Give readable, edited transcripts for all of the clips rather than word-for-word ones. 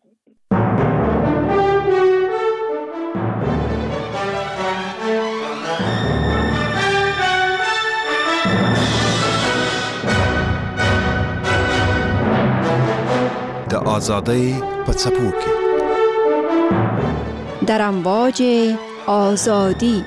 در آزادی پڅپوکي در امواج آزادی.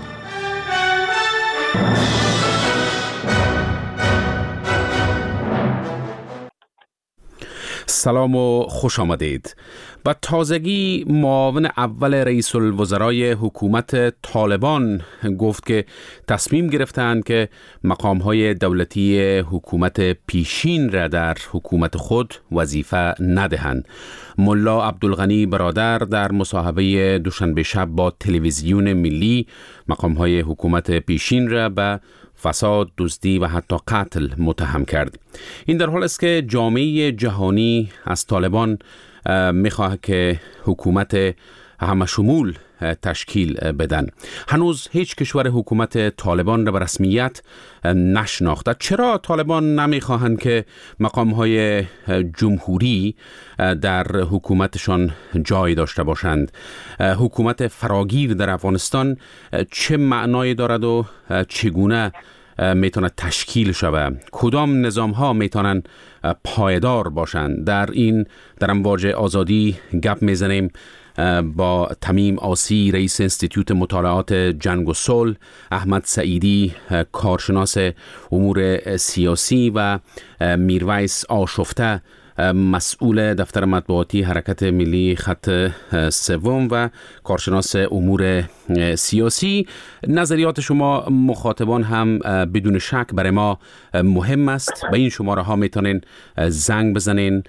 سلام و خوش آمدید. با تازگی معاون اول رئیس الوزرای حکومت طالبان گفت که تصمیم گرفتند که مقام‌های دولتی حکومت پیشین را در حکومت خود وظیفه ندهند. ملا عبدالغنی برادر در مصاحبه دوشنبه شب با تلویزیون ملی مقام‌های حکومت پیشین را به فساد، دزدی و حتی قتل متهم کرد. این در حال است که جامعه جهانی از طالبان میخواهد که حکومت همشمول تشکیل بدن. هنوز هیچ کشور حکومت طالبان را به رسمیت نشناخته. چرا طالبان نمیخواهند که مقام‌های جمهوری در حکومتشان جای داشته باشند؟ حکومت فراگیر در افغانستان چه معنایی دارد و چگونه میتونه تشکیل شود؟ کدام نظام ها میتونن پایدار باشند؟ در امواج آزادی گپ میزنیم با تمیم آسی، رئیس انستیتوت مطالعات جنگ و صلح، احمد سعیدی، کارشناس امور سیاسی و میرویس آشفته، مسئول دفتر مطبوعاتی حرکت ملی خط سوم و کارشناس امور سیاسی. نظریات شما مخاطبان هم بدون شک برای ما مهم است. به این شماره ها میتونین زنگ بزنین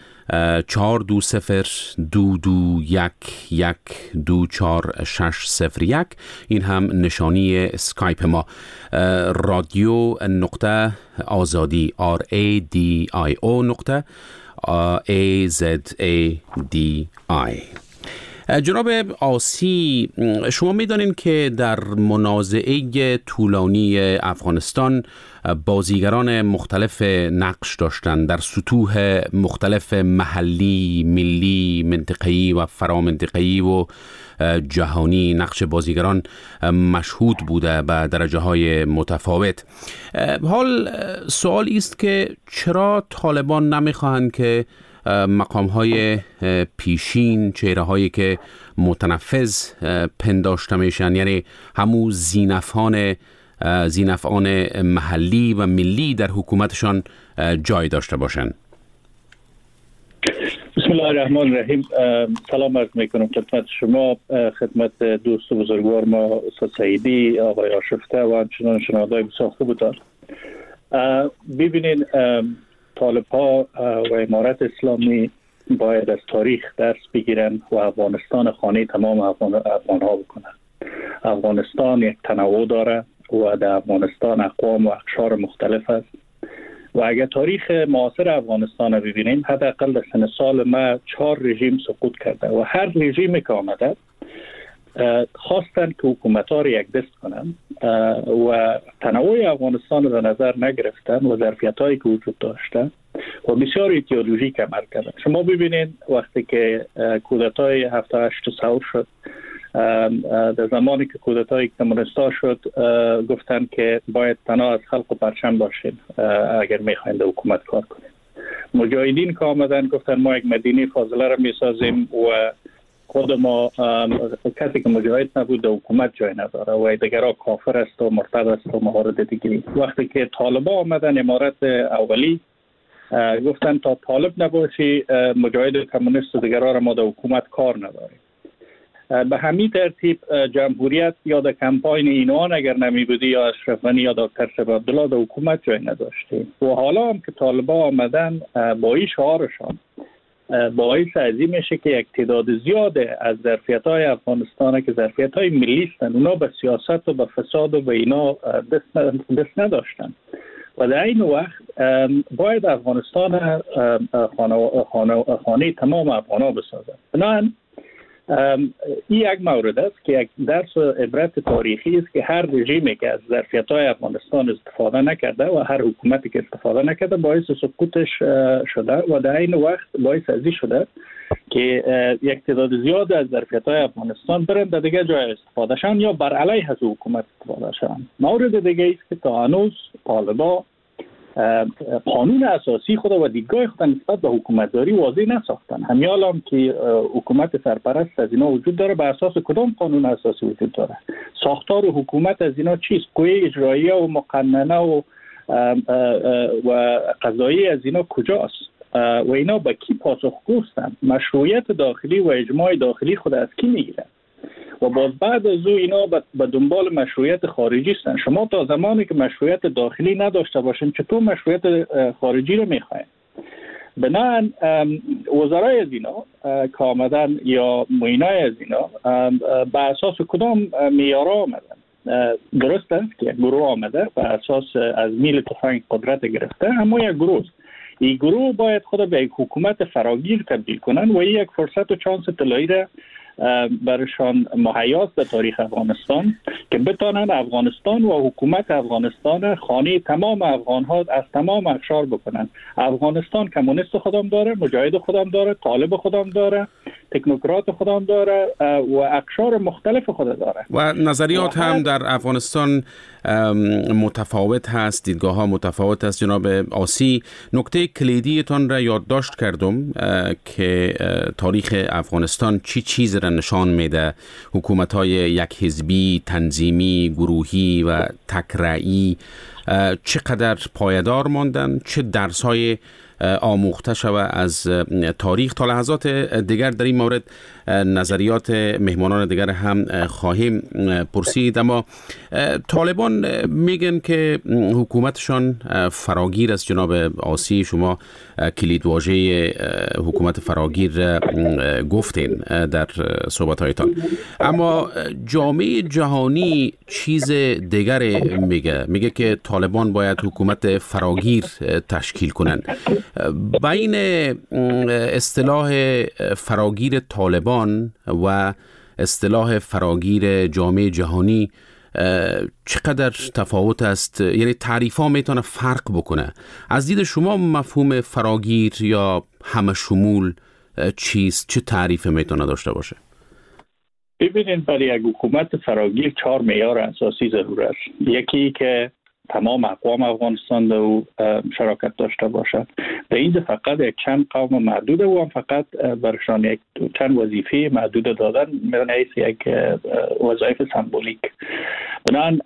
421-112-4601. این هم نشانی اسکایپ ما. رادیو نقطه آزادی RADIO AZADI. جناب آسی، شما می‌دانید که در منازعه طولانی افغانستان بازیگران مختلف نقش داشتند در سطوح مختلف محلی، ملی، منطقه‌ای و فرامنطقه‌ای و جهانی. نقش بازیگران مشهود بوده به درجه‌های متفاوت. حال سوال است که چرا طالبان نمی‌خواهند که مقام‌های پیشین، چهره‌هایی که متنفذ پنداشته میشن، یعنی همون زینفعان محلی و ملی در حکومتشان جای داشته باشند؟ بسم الله الرحمن الرحیم. سلام عرض میکنم خدمت شما، خدمت دوست بزرگوار ما استاد سعیدی، آقای آشفته و همچنان شنوندگان بسیار خوبتان. ببینین، طالب ها و امارت اسلامی باید از تاریخ درس بگیرن و افغانستان خانه تمام افغان ها بکنن. افغانستان یک تنوع داره و در افغانستان اقوام و اقشار مختلف است و اگر تاریخ معاصر افغانستان رو ببینیم، حداقل در سن سال ما 4 رژیم سقوط کرده و هر رژیمی که آمده خواستن که حکومت ها رو یک دست کنن و تنوع افغانستان رو در نظر نگرفتن و ظرفیت هایی که وجود داشته و بسیار ایدئولوژیک عمل کردن. شما ببینید وقتی که کودتای 7-8 ثور شد، در زمانی که کودتای کمونیستا شد گفتن که باید تنها از خلق و پرچم باشین اگر میخواین در حکومت کار کنید. مجاهدین که آمدن گفتن ما یک مدینه فاضله را میسازیم و خود ما کسی که مجاهد نبود در حکومت جای نداره و دیگرها کافر است و مرتد است و موارد دیگری. وقتی که طالبان آمدن امارت اولی گفتن تا طالب نباشی مجاهد کمونیست و دیگرها را ما در حکومت کار نداریم. به همین ترتیب جمهوریت یا در کمپاین اینوان اگر نمی بودی یا اشرف غنی یا دکتر شریف عبدالله در حکومت جای نداشتیم و حالا هم که طالبان آمدن با این شعارشان باعث ازی میشه که یک تعداد زیاده از ظرفیت‌های افغانستان که ظرفیت‌های ملی هستند اونا به سیاست و به فساد و به اینا دست نداشتن و در این وقت باید افغانستان خانه تمام افغان‌ها بسازد. بنابراین این یک مورد است که یک درس عبرت تاریخی است که هر رژیمی که از ظرفیت‌های افغانستان استفاده نکرده و هر حکومتی که استفاده نکرده باعث سقوطش شده و در این وقت باعث ازی شده که یک تعداد زیاد از ظرفیت‌های افغانستان برند در دیگه جای استفاده شن یا بر علیه از حکومت استفاده شن. مورد دیگه است که تا هنوز طالبان قانون اساسی خود و دیدگاه خود نسبت به حکومتداری واضح نساختن. همیال هم که حکومت سرپرست از اینا وجود داره، به اساس کدام قانون اساسی وجود داره؟ ساختار حکومت از اینا چیست؟ قوه اجراییه و مقننه و قضایی از اینا کجاست؟ و اینا به کی پاسخگو هستند؟ مشروعیت داخلی و اجماع داخلی خود از کی میگیرن؟ و باز بعد از او اینا به دنبال مشروعیت خارجی هستند. شما تا زمانی که مشروعیت داخلی نداشته باشین چطور مشروعیت خارجی رو میخواین؟ بنابراین وزرای از اینا که آمدن یا معینای از اینا به اساس کدام معیارها آمدن؟ درست است که یک گروه آمده به اساس از میل تفنگ قدرت گرفته، اما یک گروه است. این گروه باید خود به یک حکومت فراگیر تبدیل کنن و این یک فرصت و چانس طلایی را برشان مهیاست در تاریخ افغانستان که بتانن افغانستان و حکومت افغانستان خانه تمام افغان‌ها از تمام اقشار بکنن. افغانستان کمونیست خودم داره، مجاهد خودم داره، طالب خودم داره، تکنوکرات خودم داره و اقشار مختلف خود داره و نظریات هم در افغانستان متفاوت هست، دیدگاه ها متفاوت است. جناب آسی، نکته کلیدیتان را یادداشت کردم که تاریخ افغانستان چی چیز را نشان میده. حکومت های یک حزبی، تنظیمی، گروهی و تکرعی چقدر پایدار ماندن، چه درس های آموخته شود از تاریخ. تا لحظات دیگر در این مورد نظریات مهمانان دیگر هم خواهیم پرسید، اما طالبان میگن که حکومتشان فراگیر است. جناب آسی، شما کلیدواژه حکومت فراگیر گفتین در صحبت‌هایتان، اما جامعه جهانی چیز دیگر میگه که طالبان باید حکومت فراگیر تشکیل کنند. بین اصطلاح فراگیر طالبان و اصطلاح فراگیر جامعه جهانی چقدر تفاوت است؟ یعنی تعریف ها میتونه فرق بکنه. از دید شما مفهوم فراگیر یا همه شمول چیست؟ چه تعریف میتونه داشته باشه؟ ببینید، برای یک حکومت فراگیر 4 معیار اساسی ضرور است. یکی که تمام اقوام افغانستان در او شراکت داشته باشد. در اینجا فقط یک چند قوم محدود و هم فقط برشان یک چند وظیفه محدود دادن می‌رنیست یک وظایف سمبولیک. بنابراین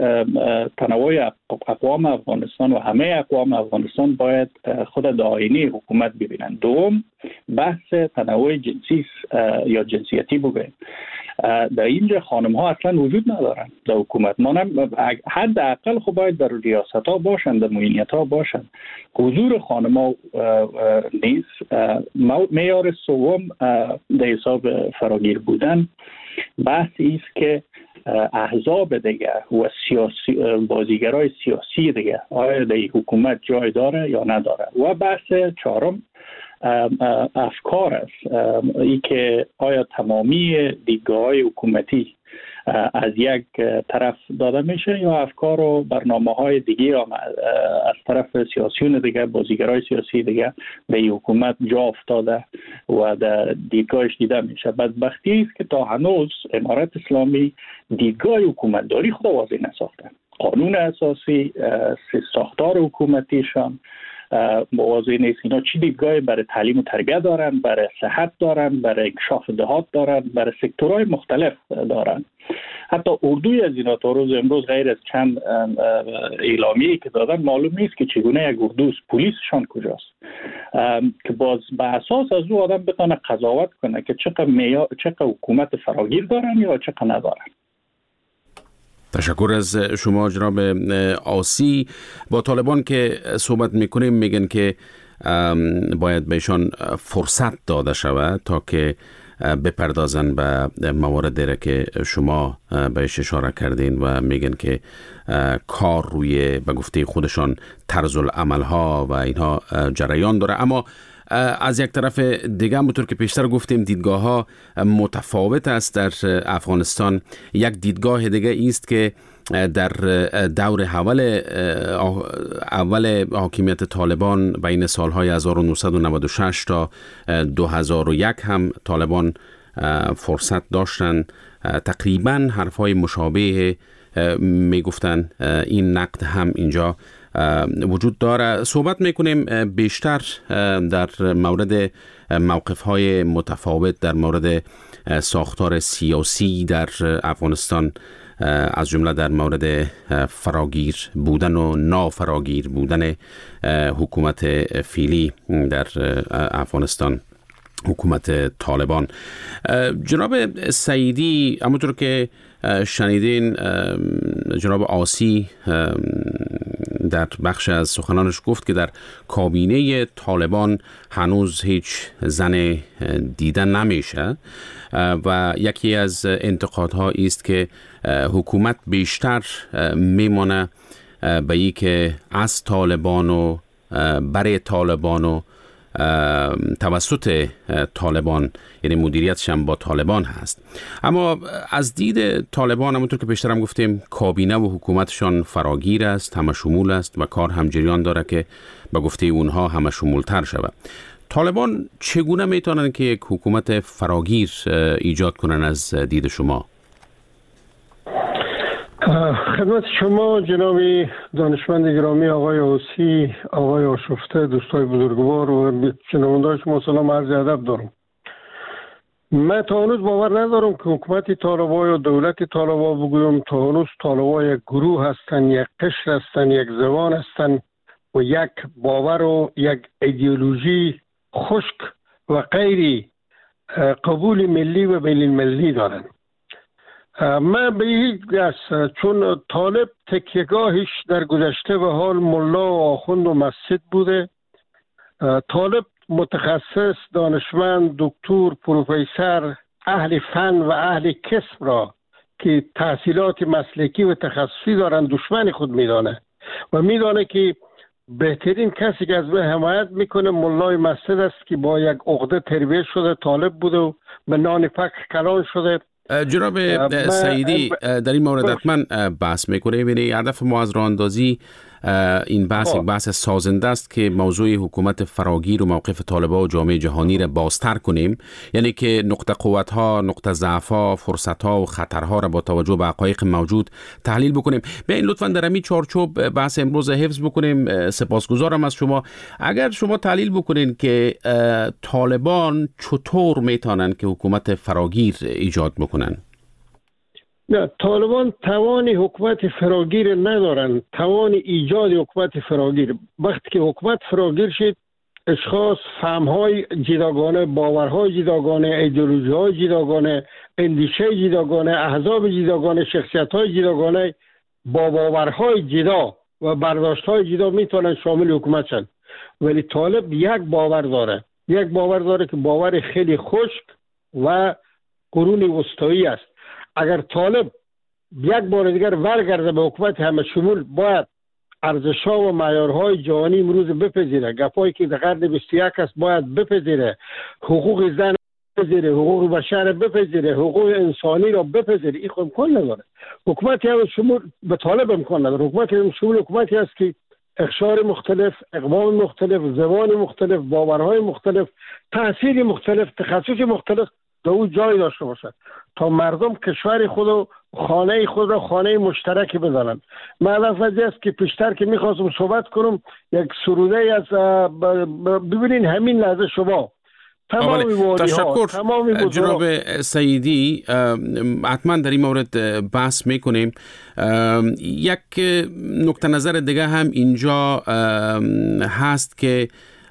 تنوع اقوام افغانستان و همه اقوام افغانستان باید خود در آینه حکومت ببینند. دوم، بحث تنوع جنسی یا جنسیتی بگویم. در اینجا خانم ها اصلا وجود ندارن در حکومت. حداقل خب باید در ریاست ها باشن، در معینیت ها باشن. حضور خانم ها نیست. معیار سوم در حساب فراگیر بودن بحثی است که احزاب دیگه و بازیگرای سیاسی دیگه آیا در حکومت جای داره یا نداره. و بحث چهارم افکار است، ای که آیا تمامی دیدگاه‌های حکومتی از یک طرف داده میشه یا افکار و برنامه‌های دیگه از طرف سیاسیون دیگه، بازیگرای سیاسی دیگه به حکومت جا افتاده و در دیدگاهش دیده میشه. بدبختی است که تا هنوز امارت اسلامی دیدگاه حکومتداری خود واضح نساخته. قانون اساسی، ساختار حکومتیشان واضح نیست. اینا چی دیدگاهی برای تعلیم و تربیت دارن، برای صحت دارن، برای انکشاف دهات دارن، برای سکتورهای مختلف دارن. حتی اردوی از اینا تا روز امروز غیر از چند اعلامیه‌ای که دادن معلوم نیست که چگونه یک اردوست، پلیسشان کجاست، که باز به اساس از او آدم بتونه قضاوت کنه که چقدر حکومت فراگیر دارن یا چقدر ندارن. تشکر از شما جناب آسی. با طالبان که صحبت میکنیم میگن که باید بهشان فرصت داده شود تا که بپردازن به مواردی که شما بهش اشاره کردین و میگن که کار روی به گفته خودشان طرز العمل ها و اینها جریان داره. اما از یک طرف دیگه همونطور که پیشتر گفتیم دیدگاه ها متفاوت است در افغانستان. یک دیدگاه دیگه است که در دور اول حاکمیت طالبان بین سالهای 1996 تا 2001 هم طالبان فرصت داشتن تقریبا حرفهای مشابه میگفتن. این نقد هم اینجا وجود داره. صحبت میکنیم بیشتر در مورد موقفهای متفاوت در مورد ساختار سیاسی در افغانستان، از جمله در مورد فراگیر بودن و نافراگیر بودن حکومت فعلی در افغانستان، حکومت طالبان. جناب سعیدی، همونطور که شنیدین جناب آسی در بخش از سخنانش گفت که در کابینه طالبان هنوز هیچ زن دیده نمیشه و یکی از انتقادها است که حکومت بیشتر میمانه به این که از طالبان و برای طالبان و توسط طالبان، یعنی مدیریتش هم با طالبان هست. اما از دید طالبان همونطور که پیشتر هم گفتیم کابینه و حکومتشان فراگیر است، همه شمول است و کار هم جریان داره که به گفته اونها همه شمولتر شود. طالبان چگونه میتونن که یک حکومت فراگیر ایجاد کنن از دید شما؟ خدمت شما جناب دانشمند گرامی آقای اوسی، آقای آشفته، دوستای بزرگوار و شنوندگان شما سلام عرض ادب دارم. من تا هنوز باور ندارم که حکومت طالبان یا دولت طالبان بگویم. تا هنوز طالبان یک گروه هستند، یک قشر هستند، یک زبان هستند و یک باور و یک ایدئولوژی خشک و غیر قبول ملی و بین المللی دارند. من به این است چون طالب تکیهگاهش در گذشته و حال ملا و آخوند و مسجد بوده. طالب متخصص، دانشمند، دکتر، پروفسور، اهل فن و اهل کسب را که تحصیلات مسلکی و تخصصی دارند دشمن خود میدانه و میدانه که بهترین کسی که از به حمایت میکنه ملای مسجد است که با یک عقده تربیت شده طالب بوده و به نان فقر کلان شده. جناب سعیدی در این مورد حتما بحث میکنه. ببینید هدف ما از راه اندازی این بحث یک بحث سازنده است که موضوع حکومت فراگیر و موقف طالبان و جامعه جهانی را بازتر کنیم، یعنی که نقطه قوت‌ها، نقطه ضعف‌ها، فرصت‌ها و خطرها را با توجه به حقایق موجود تحلیل بکنیم. بیاین لطفاً در همین چارچوب بحث امروز حفظ بکنیم. سپاسگزارم از شما. اگر شما تحلیل بکنین که طالبان چطور میتونن که حکومت فراگیر ایجاد بکنن؟ نه، طالبان توان حکومت فراگیر ندارن، توان ایجاد حکومت فراگیر. وقتی که حکومت فراگیر شد، اشخاص فهم‌های جداگانه، باورهای جداگانه، ایدئولوژی‌های جداگانه، اندیشه جداگانه، احزاب جداگانه، شخصیت‌های جداگانه با باورهای جدا و برداشت‌های جدا میتونن شامل حکومت شن. ولی طالب یک باور داره که باور خیلی خشک و قرون وسطایی است. اگر طالب یک بار دیگر ورگرده به حکومت همه شمول، باید ارزش‌ها و معیارهای جهانی امروز بپذیره. گپایی که در قرن 21 است باید بپذیره. حقوق زن بپذیره، حقوق بشر بپذیره، حقوق انسانی را بپذیره. این امکان نداره. حکومتی همه شمول به طالب امکان نداره. حکومتی همه شمول حکومتی است که اقشار مختلف، اقوام مختلف، زبان مختلف، باورهای مختلف، تأثیر مختلف، تخصص مختلف در او جای داشته باشد تا مردم کشور خود و خانه خود را خانه مشترکی بدانند. من وضعی است که پیشتر که میخواستم صحبت کنم یک سروده از ببینین همین لحظه شما تشکر جناب سعیدی. حتما در این مورد بحث میکنیم. یک نکته نظر دیگه هم اینجا هست که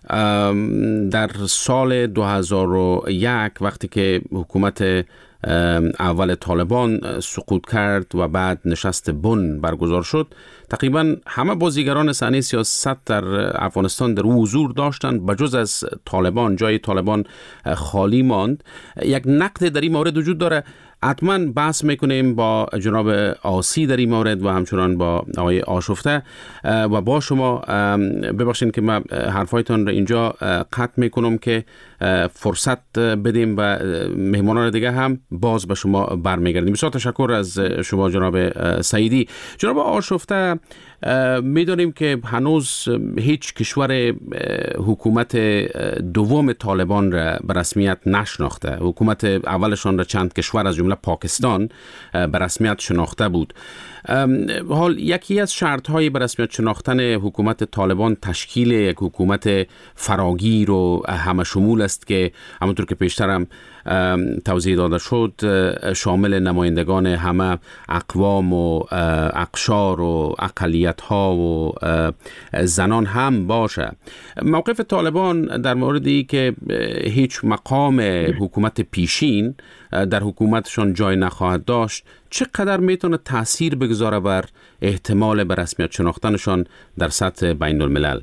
در سال 2001 وقتی که حکومت اول طالبان سقوط کرد و بعد نشست بن برگزار شد، تقریبا همه بازیگران صحنه سیاست در افغانستان در حضور داشتند بجز از طالبان. جای طالبان خالی ماند. یک نقد در این مورد وجود داره. حتما بحث میکنیم با جناب آسی در این مورد و همچنان با آقای آشفته و با شما. ببخشید که من حرفایتان را اینجا قطع میکنم که فرصت بدیم و مهمانان دیگه هم باز به شما برمیگردیم. بسیار تشکر از شما جناب سعیدی. جناب آشفته، میدونیم که هنوز هیچ کشور حکومت دوم طالبان را به رسمیت نشناخته. حکومت اولشان را چند کشور از جمله پاکستان به رسمیت شناخته بود. حال یکی از شرط‌های به رسمیت شناختن حکومت طالبان تشکیل یک حکومت فراگیر و همه شمول است که همونطور که پیشترم توضیح داده شد شامل نمایندگان همه اقوام و اقشار و اقلیت‌ها و زنان هم باشه. موقف طالبان در موردی که هیچ مقام حکومت پیشین در حکومتشان جای نخواهد داشت چقدر میتونه تأثیر بگذاره بر احتمال به رسمیت شناختنشان در سطح بین الملل؟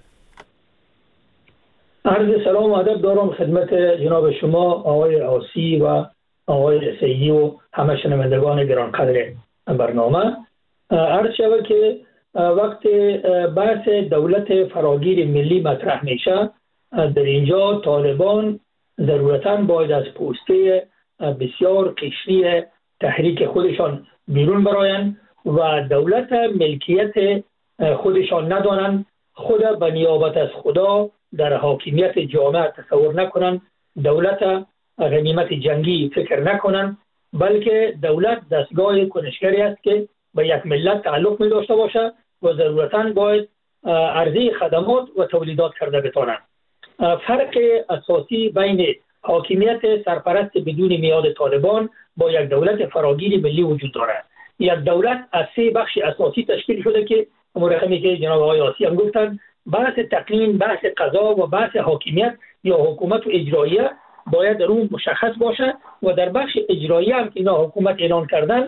عرض سلام و ادب دارم خدمت جناب شما آقای آسی و آقای سیدی و همه شنوندگان گرانقدر برنامه. عرض شود که وقت بحث دولت فراگیر ملی مطرح میشه، در اینجا طالبان ضرورتاً باید از پوسته بسیار قشری تحریک خودشان بیرون براین و دولت ملکیت خودشان ندانند، خود به نیابت از خدا در حاکمیت جامعه تصور نکنند، دولت غنیمت جنگی فکر نکنند، بلکه دولت دستگاه کنشگری است که به یک ملت تعلق می داشته باشد و ضرورتاً باید عرضه خدمات و تولیدات کرده بتوانند. فرق اساسی بین حاکمیت سرپرست بدون میاد طالبان با یک دولت فراگیر ملی وجود دارد. یک دولت از 3 بخش اساسی تشکیل شده که مرخمی که جناب آقای آسی هم گفتن، بحث تقنین، بحث قضا و بحث حاکمیت یا حکومت و اجراییه باید در اون مشخص باشه و در بخش اجرایی هم که اینا حکومت اعلان کردن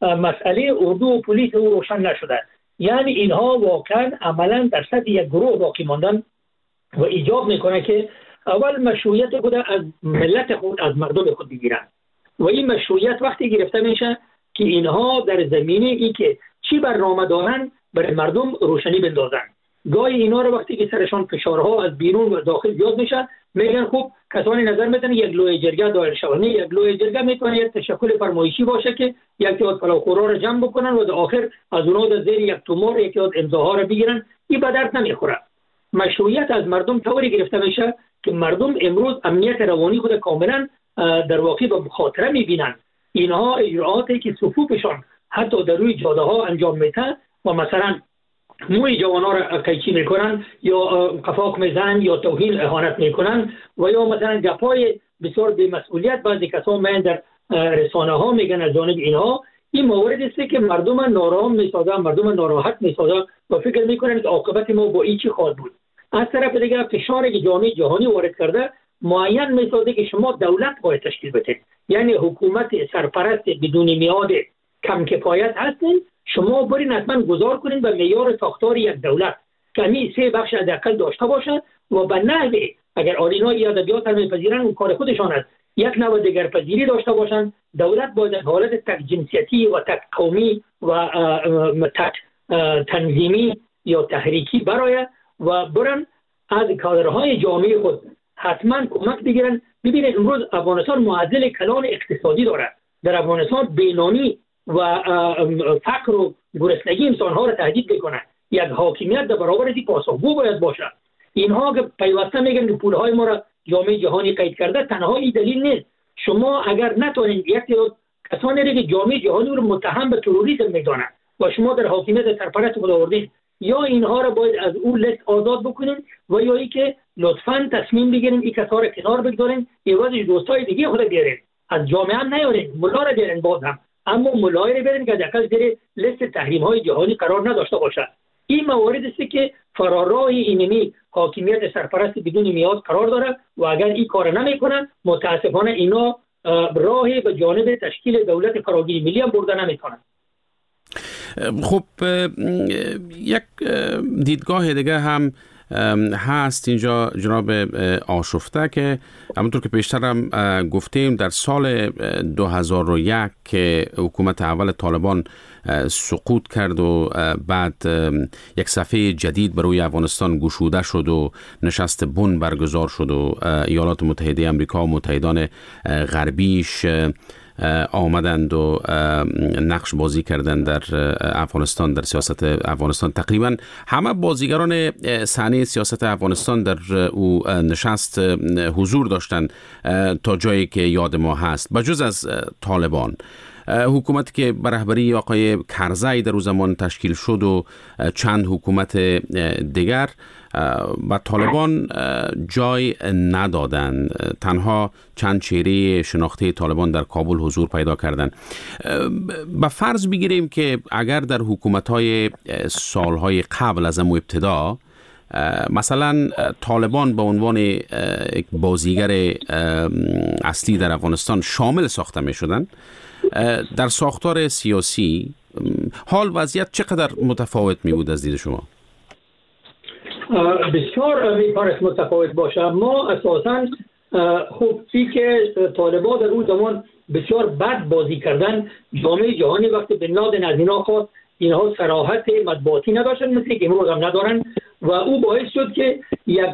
مسئله اردو و پلیس او روشن نشده. یعنی اینها واقعا عملا در سطح یک گروه باقی ماندن و ایجاب میکنه که اول مشروعیت خود از ملت خود از مردم خود بگیرن و این مشروعیت وقتی گرفته میشه که اینها در زمینه ای که چی برنامه دارن برای مردم روشنی بندازن. گاهی اینا رو وقتی که سرشان فشارها از بیرون و داخل زیاد میشه میگن خب کسانی نظر میدن یک لوی جرگه دایر شود. یک لوی جرگه میتونه یک تشکل فرمایشی باشه که یک تعداد فلاخورا رو جمع بکنن و در آخر از اونها در زیر یک تومار یک تعداد امضاها رو بگیرن. این به درد نمیخوره. مشروعیت از مردم طوری گرفته میشه که مردم امروز امنیت روانی خود کاملا در واقع به مخاطره میبینن. اینها اجراعاتی که صفوفشان حتی در روی جاده ها انجام میده و مثلا موی جوانا را قیچی میکنن یا قفاق میزنن یا توهین اهانت میکنن و یا مثلا گپای بسیار بی‌مسئولیت بعضی کسا من در رسانه ها میگن از جانب اینها. این موارد است که مردم ناراحت میسازن، مردم ناراحت میسازن و فکر میکنن که عاقبت ما با این چی خواهد بود. از طرف دیگر فشاری که جامعه جهانی وارد کرده معین میسازه که شما دولت باید تشکیل بدید. یعنی حکومت سرپرست بدون میاد کم کفایت هستین، شما برین حتما گذار کنین به معیار ساختار یک دولت که همین 3 بخش حداقل داشته باشه و به نحوه اگر آرینای ادبیات هم میپذیرن اون کار خودشان است، یک نوع دیگرپذیری داشته باشن. دولت باید از حالت تک جنسیتی و تک قومی و تک تنظیمی یا تحریکی برای و برن از کادرهای جامعه خود حتما کمک بگیرن. ببینید امروز افغانستان معضل کلان اقتصادی دارد. در افغانستان بینانی و فقر و گرسنگی انسانها را تهدید میکنه. یک حاکمیت در برابر این پاسخگو باید باشه. اینها که پیوسته میگن که پولهای ما را جامعه جهانی قید کرده، تنها این دلیل نیست. شما اگر نتونید یک کسانی را که جامعه جهانی رو متهم به تروریسم میدانند و شما در حاکمیت سرپرست خود آوردید، یا اینها را باید از اون لیست آزاد بکنین و یا ای که لطفاً تصمیم بگیرین این کسا را کنار بگذارین، ایوازش دوستای دیگه خود بیارین، از جامعه هم نیارین، ملا را بیارین باز هم، اما ملای را بیارین که حداقل زیر لیست تحریم های جهانی قرار نداشته باشه. این موارد است که فراراه اینمی حاکمیت سرپرست بدون میاد قرار داره و اگر این کار نمیکنن متاسفانه اینا راهی به جانب تشکیل دولت فراگیر ملی هم برده نمیکنن. خب یک دیدگاه دیگه هم هست اینجا جناب آشفته که همونطور که پیشترم گفتیم در سال 2001 که حکومت اول طالبان سقوط کرد و بعد یک صفحه جدید برای افغانستان گشوده شد و نشست بن برگزار شد و ایالات متحده آمریکا و متحدان غربیش آمدند و نقش بازی کردند در افغانستان، در سیاست افغانستان. تقریبا همه بازیگران صحنه سیاست افغانستان در او نشست حضور داشتند تا جایی که یاد ما هست، بجز از طالبان. حکومتی که به رهبری آقای کرزی در او زمان تشکیل شد و چند حکومت دیگر و طالبان جای ندادن، تنها چند چهره شناخته طالبان در کابل حضور پیدا کردند. به فرض بگیریم که اگر در حکومت‌های سالهای قبل از امو ابتدا مثلا طالبان به عنوان یک بازیگر اصلی در افغانستان شامل ساخته می شدن، در ساختار سیاسی حال وضعیت چقدر متفاوت می بود از دید شما؟ بسیار میتونست متفاوت باشه. ما اساساً خوبی که طالبان در اون زمان بسیار بد بازی کردن، جامعه جهانی وقتی بن لادن از اینا خواست، اینها صراحت مطبوعاتی نداشتن مثل که امروز هم ندارن و او باعث شد که یک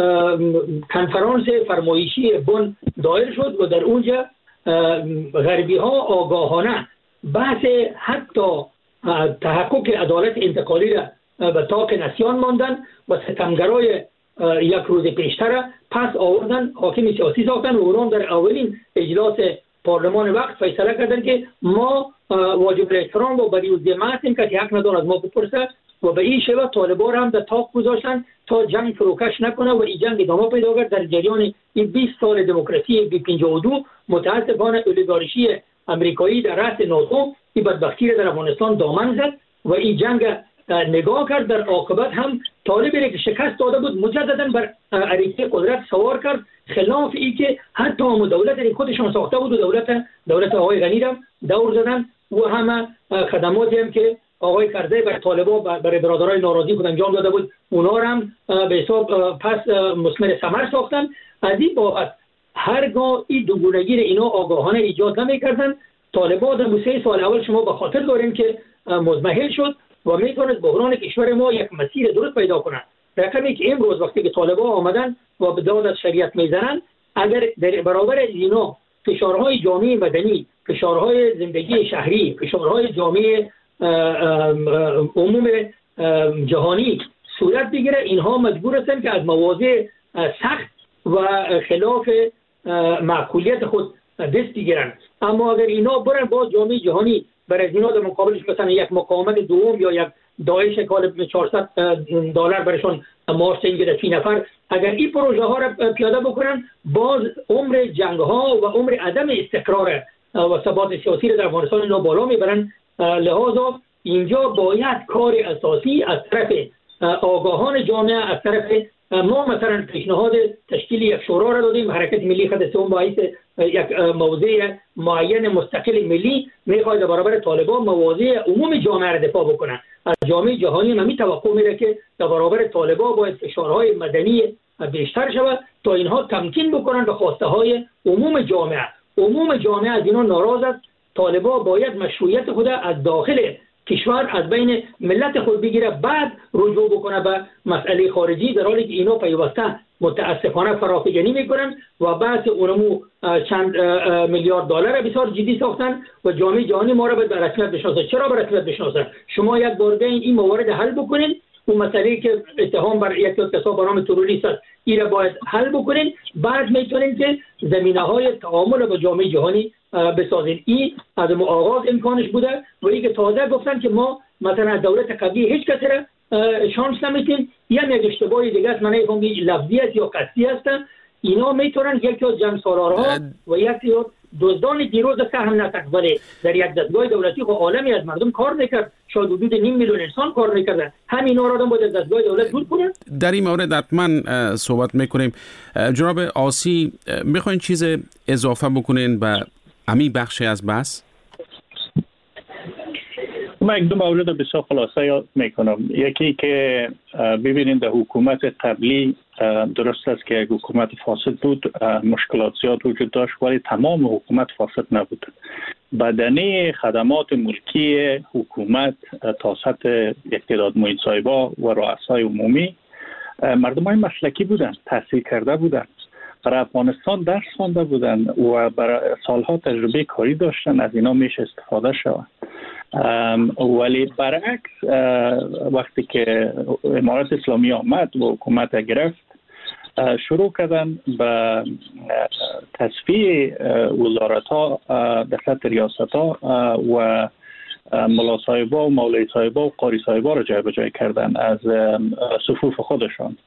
کنفرانس فرمایشی بن دایر شد و در اونجا غربی ها آگاهانه بحث حتی تحقق عدالت انتقالی را به طاق نسیان ماندن و ستمگرای یک روز پیشتر پس آوردن، حاکم سیاسی ساختن و اونان در اولین اجلاس پارلمان وقت فیصله کردن که ما واجب احترام و بریوزی هستیم، کسی حق نداره از ما بپرسه و به این شیوه طالبان هم در طاق گذاشتن تا جنگ فروکش نکنه و این جنگ ادامه پیدا کرد. در جریان این 20 سال دموکراسی بی 52 متاسفانه اولیگارشی امریکایی در رأس ناتو این بدبختی را در افغانستان دامن زد و این جنگ نگاه کرد. در عاقبت هم طالبی که شکست داده بود مجددا بر عریضه قدرت سوار کرد، خلاف ای که حتی دولت خودشان ساخته بود و دولت آقای غنی را دور زدن و همه خدماتی هم که آقای کرزی بر طالبان برای برادرای ناراضی خود انجام داده بود اونا هم به حساب پس مثمر ثمر ساختن. از این بابت هرگاه این دوگونگی اینا آگاهانه ایجاد نمی‌کردن، طالبان در 3 سال اول شما به خاطر دارین که مزمحل شد و میتونست بحران کشور ما یک مسیر درست پیدا کنه. رقمی که امروز وقتی که طالبان آمدن و به داد از شریعت میزنن، اگر در برابر اینا فشارهای جامعه مدنی، فشارهای زندگی شهری، فشارهای جامعه عموم جهانی صورت بگیره، اینها مجبور هستند که از مواضع سخت و خلاف معقولیت خود دست بگیرن. اما اگر اینا برن با جامعه جهانی برای اینا در مقابلش مثلا یک مقاومت دوم یا یک داعش کال $400 برشون معاش بگیره 30 نفر، اگر این پروژه ها را پیاده بکنن، باز عمر جنگ ها و عمر عدم استقرار و ثبات سیاسی را در افغانستان اینا بالا میبرن. لحاظا اینجا باید کار اساسی از طرف آگاهان جامعه، از طرف ما مثلا پیشنهاد تشکیل یک شورا را دادیم. حرکت ملی خط سوم باعث یک موضع معین مستقل ملی میخواد در برابر طالبان مواضع عموم جامعه را دفاع بکنه. از جامعه جهانی هم توقع میره که در برابر طالبان باید فشارهای مدنی بیشتر شود تا اینها تمکین بکنن به خواسته های عموم جامعه. عموم جامعه از اینا ناراض است. طالبان باید مشروعیت خود از داخل کشور از بین ملت خود بگیره، بعد رجوع بکنه به مسئله خارجی، در حالی که اینا پیوسته متاسفانه فراخوانی میکنن و بحث اونمو چند میلیارد دلار بسیار جدی ساختن و جامعه جهانی ما را به رسمیت بشناسه. چرا به رسمیت بشناسه؟ شما یک بار این موارد حل بکنین، اون مسئله که اتهام بر یک کسا به نام تروریست است این را باید حل بکنین، بعد میتونین که زمینه‌های تعامل با جامعه جهانی بسازین. این از آغاز امکانش بوده و اینکه تازه گفتن که ما مثلا دولت قبلی هیچ کسی را شانس نمیتیم، یک اشتباهی دیگه است، من نمی‌فهمم لفظی است یا قصدی است. اینا میتونن یکی از جنگ سالارها و یکی از دزدان دیروز سهم نتک، ولی در یک دستگاه دولتی خب عالمی از مردم کار میکرد، شاید حدود 5 میلیون انسان کار میکردن، همینا را آدم باید از دستگاه دولت دور کنه. در این مورد حتما صحبت میکنیم. جناب آسی، میخواین چیز اضافه بکنین به امی بخشی از بحث؟ من یک دو مورد بسیار خلاصه یاد میکنم. یکی که ببینید در حکومت قبلی درست است که یک حکومت فاسد بود، مشکلات زیاد وجود داشت، ولی تمام حکومت فاسد نبود. بدنه خدمات ملکی حکومت تا سطح اقتداد معین صاحبا و رؤسای عمومی مردم های مسلکی بودن، تحصیل کرده بودن، برای افغانستان درس خوانده بودن و برای سالها تجربه کاری داشتن، از اینا میشه استفاده شود. ولی برعکس وقتی که امارت اسلامی آمد و حکومت گرفت، شروع کردن به تصفیه وزارت ها در سطح ریاست ها و ملا صاحبا و مولوی صاحبا و قاری صاحبا را جای به جای کردن از صفوف خودشان.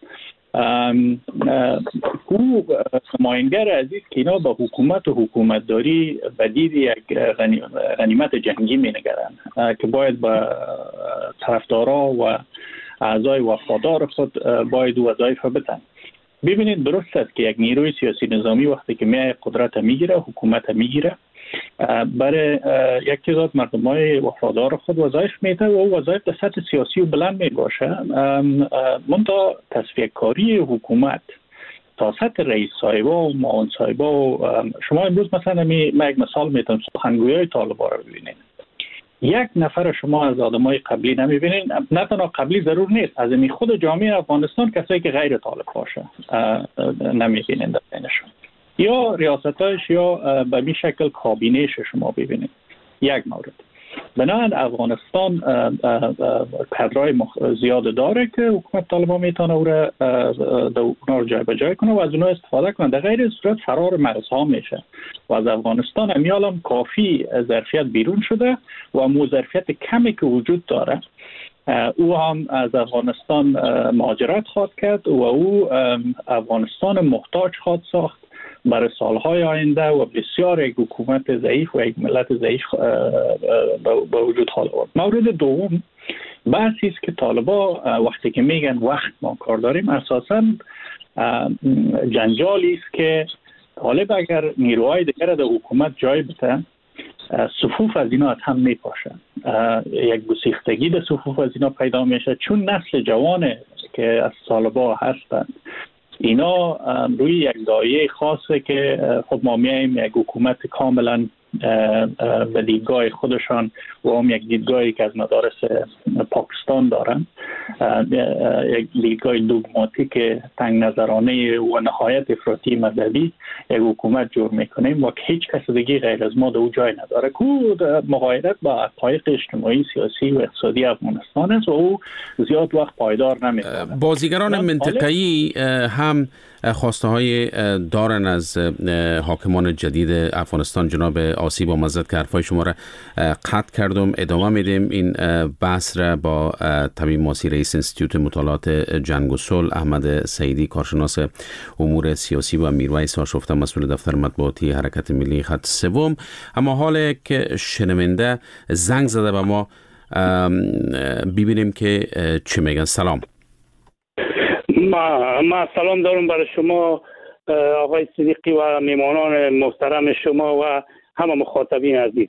او نماینگر عزیز که اینا با حکومت و حکومتداری بدید یک غنیمت جنگی می نگرن که باید با طرفدارا و اعضای وفادار خود باید وظایف بدن. ببینید درست است که یک نیروی سیاسی نظامی وقتی که می قدرت میگیره، حکومت میگیره، برای یک تعداد مردمای وفادار خود وظایف میده و او وظایف در سطح سیاسی و بلند می باشه. منتها تصفیه کاری حکومت تا سطح رئیس صاحبا و معاون صاحبا و شما امروز مثلا من یک مثال میتونم، سخنگویای طالبان رو ببینید. یک نفر شما از آدمای قبلی نمیبینید، نه تنها قبلی ضرور نیست، از این خود جامعه افغانستان کسایی که غیر طالب باشه نمیبینید در بینشون، یا ریاستایش یا به این شکل کابینهش شما ببینید. یک مورد. بنابراین افغانستان کادرای زیاد داره که حکومت طالبان میتونه او را جای به جای کنه و از اونها استفاده کنه. در غیر صورت فرار مرزها میشه و از افغانستان امیالم کافی ظرفیت بیرون شده و مو ظرفیت کمی که وجود داره او هم از افغانستان مهاجرت خواهد کرد و او افغانستان محتاج خواهد ساخت برای سالهای آینده و بسیار یک حکومت ضعیف و یک ملت ضعیف به وجود خواهد آورد. مورد دوم بحثی است که طالبا وقتی که میگن وقت ما کار داریم، اساساً جنجالی است که طالب اگر نیروهای دیگر در حکومت جای بده، صفوف از اینا هم میپاشن، یک گسیختگی در صفوف از اینا پیدا میشه، چون نسل جوان که از طالبا هستند اینا روی یک دایره خاصه که خب ما میایم یک حکومت کاملا به دیدگاه خودشان و هم یک دیدگاهی که از مدارس پاکستان دارن، یک دیدگاه دوگماتیک تنگ نظرانه و نهایت افراطی مذهبی، یک حکومت جور میکنیم و که هیچ کس دیگه غیر از ما در او جای نداره که مغایرت با حقایق اجتماعی، سیاسی و اقتصادی افغانستان است و او زیاد وقت پایدار نمیکنه. بازیگران منطقه‌ای هم خواسته های دارن از حاکمان جدید افغانستان. جناب آسی با مزد که حرفای شما را قطع کردم، ادامه میدیم این بحث را با تمیم ماسی، رئیس انستیتوت مطالعات جنگ و صلح، احمد سعیدی کارشناس امور سیاسی و میرویس آشفته مسئول دفتر مطبوعاتی حرکت ملی خط سوم. اما حال که شنونده زنگ زده به ما، ببینیم که چه میگن. سلام. ما سلام دارم برای شما آقای صدیقی و میمانان محترم شما و همه مخاطبین عزیز.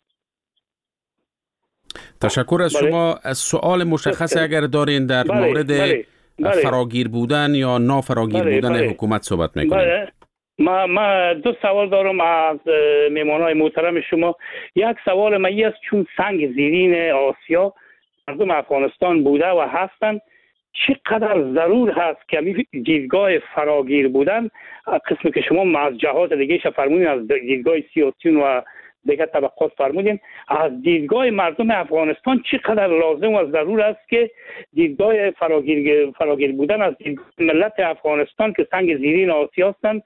تشکر از شما. سوال مشخص اگر دارین در مورد فراگیر بودن یا نافراگیر بودن حکومت صحبت میکنیم. ما دو سوال دارم از میمانای محترم شما. یک سوال من است، چون سنگ زیرین آسیا مردم افغانستان بوده و هستند، چقدر ضرور هست که دیدگاه فراگیر بودن، قسمی که شما از جهات دیگه فرمودین، از دیدگاه سیاسیون و دیگه طبقات فرمودین، از دیدگاه مردم افغانستان چقدر لازم و ضرور است که دیدگاه فراگیر بودن از دیدگاه ملت افغانستان که سنگ زیرین آسیا هستند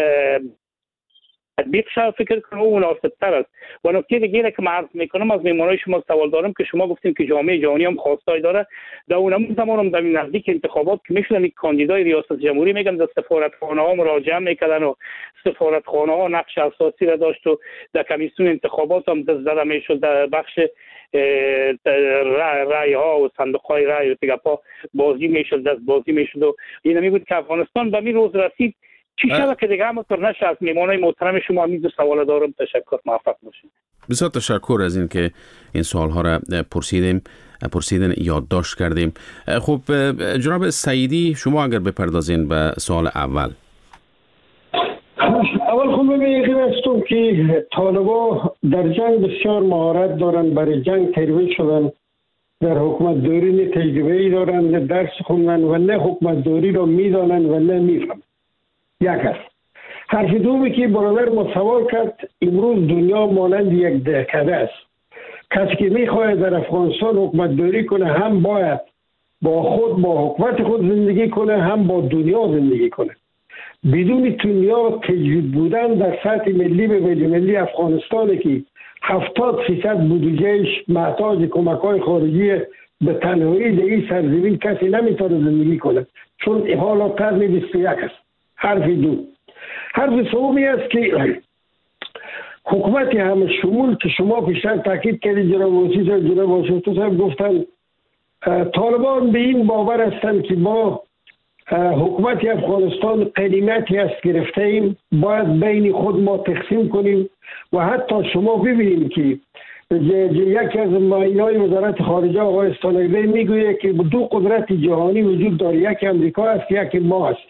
تطبیق شد، فکر کنم او مناسب‌تر است. و نکته دیگه که عرض میکنم، از میمانای شما سوال دارم که شما گفتیم که جامعه جهانی هم خواستای داره. در اون زمان هم در نزدیک انتخابات که میشدن یک کاندیدای ریاست جمهوری میگن در سفارتخانه ها مراجعه میکردن و سفارتخانه ها نقش اساسی را داشت و در کمیسیون انتخابات هم دست زده میشد، در بخش رای ها و صندوق های رای و تگپا بازی میشد، دست بازی میشد و این می بود که افغانستان به این روز رسید. چی شده که دیگه همونطور نشه؟ از میمانای محترم شما همین دو سوال دارم. تشکر، موفق باشید. بسیار تشکر از این که این سوالها را پرسیدن یادداشت کردیم. خب جناب سعیدی، شما اگر بپردازین به سوال اول. خب ببینید هستم که طالبا در جنگ بسیار مهارت دارن، برای جنگ ترویج شدن، در حکومت دوری نه تجربه‌ای دارن، نه درس خوندن و نه حکومت دوری را میدانن و نه میفهمن. یک است. حرف دومی که برادر ما سوال کرد، امروز دنیا مانند یک دهکده است. کسی که میخواهد در افغانستان حکومت دوری کنه هم باید با حکومت خود زندگی کنه، هم با دنیا زندگی کنه. بدون دنیا تجوید بودن در سطح ملی به بین ملی افغانستان که 70% بودجهش محتاج کمک‌های خارجی به تنهایی در این سرزمین کسی نمیتونه زندگی کنه، چون حالا قرن 21 است. حرف دو. حرف سومی است که حکومت همه شمول که شما پیشتر تاکید کردید، جناب واشنگتن صاحب گفتن طالبان به این باور هستند که ما حکومت افغانستان قدیمتی است گرفته ایم، باید بین خود ما تقسیم کنیم. و حتی شما ببینید که یکی از معاینهای وزارت خارجه آقای استانگزی میگوید که دو قدرت جهانی وجود داره، یکی امریکا است، یکی ما است.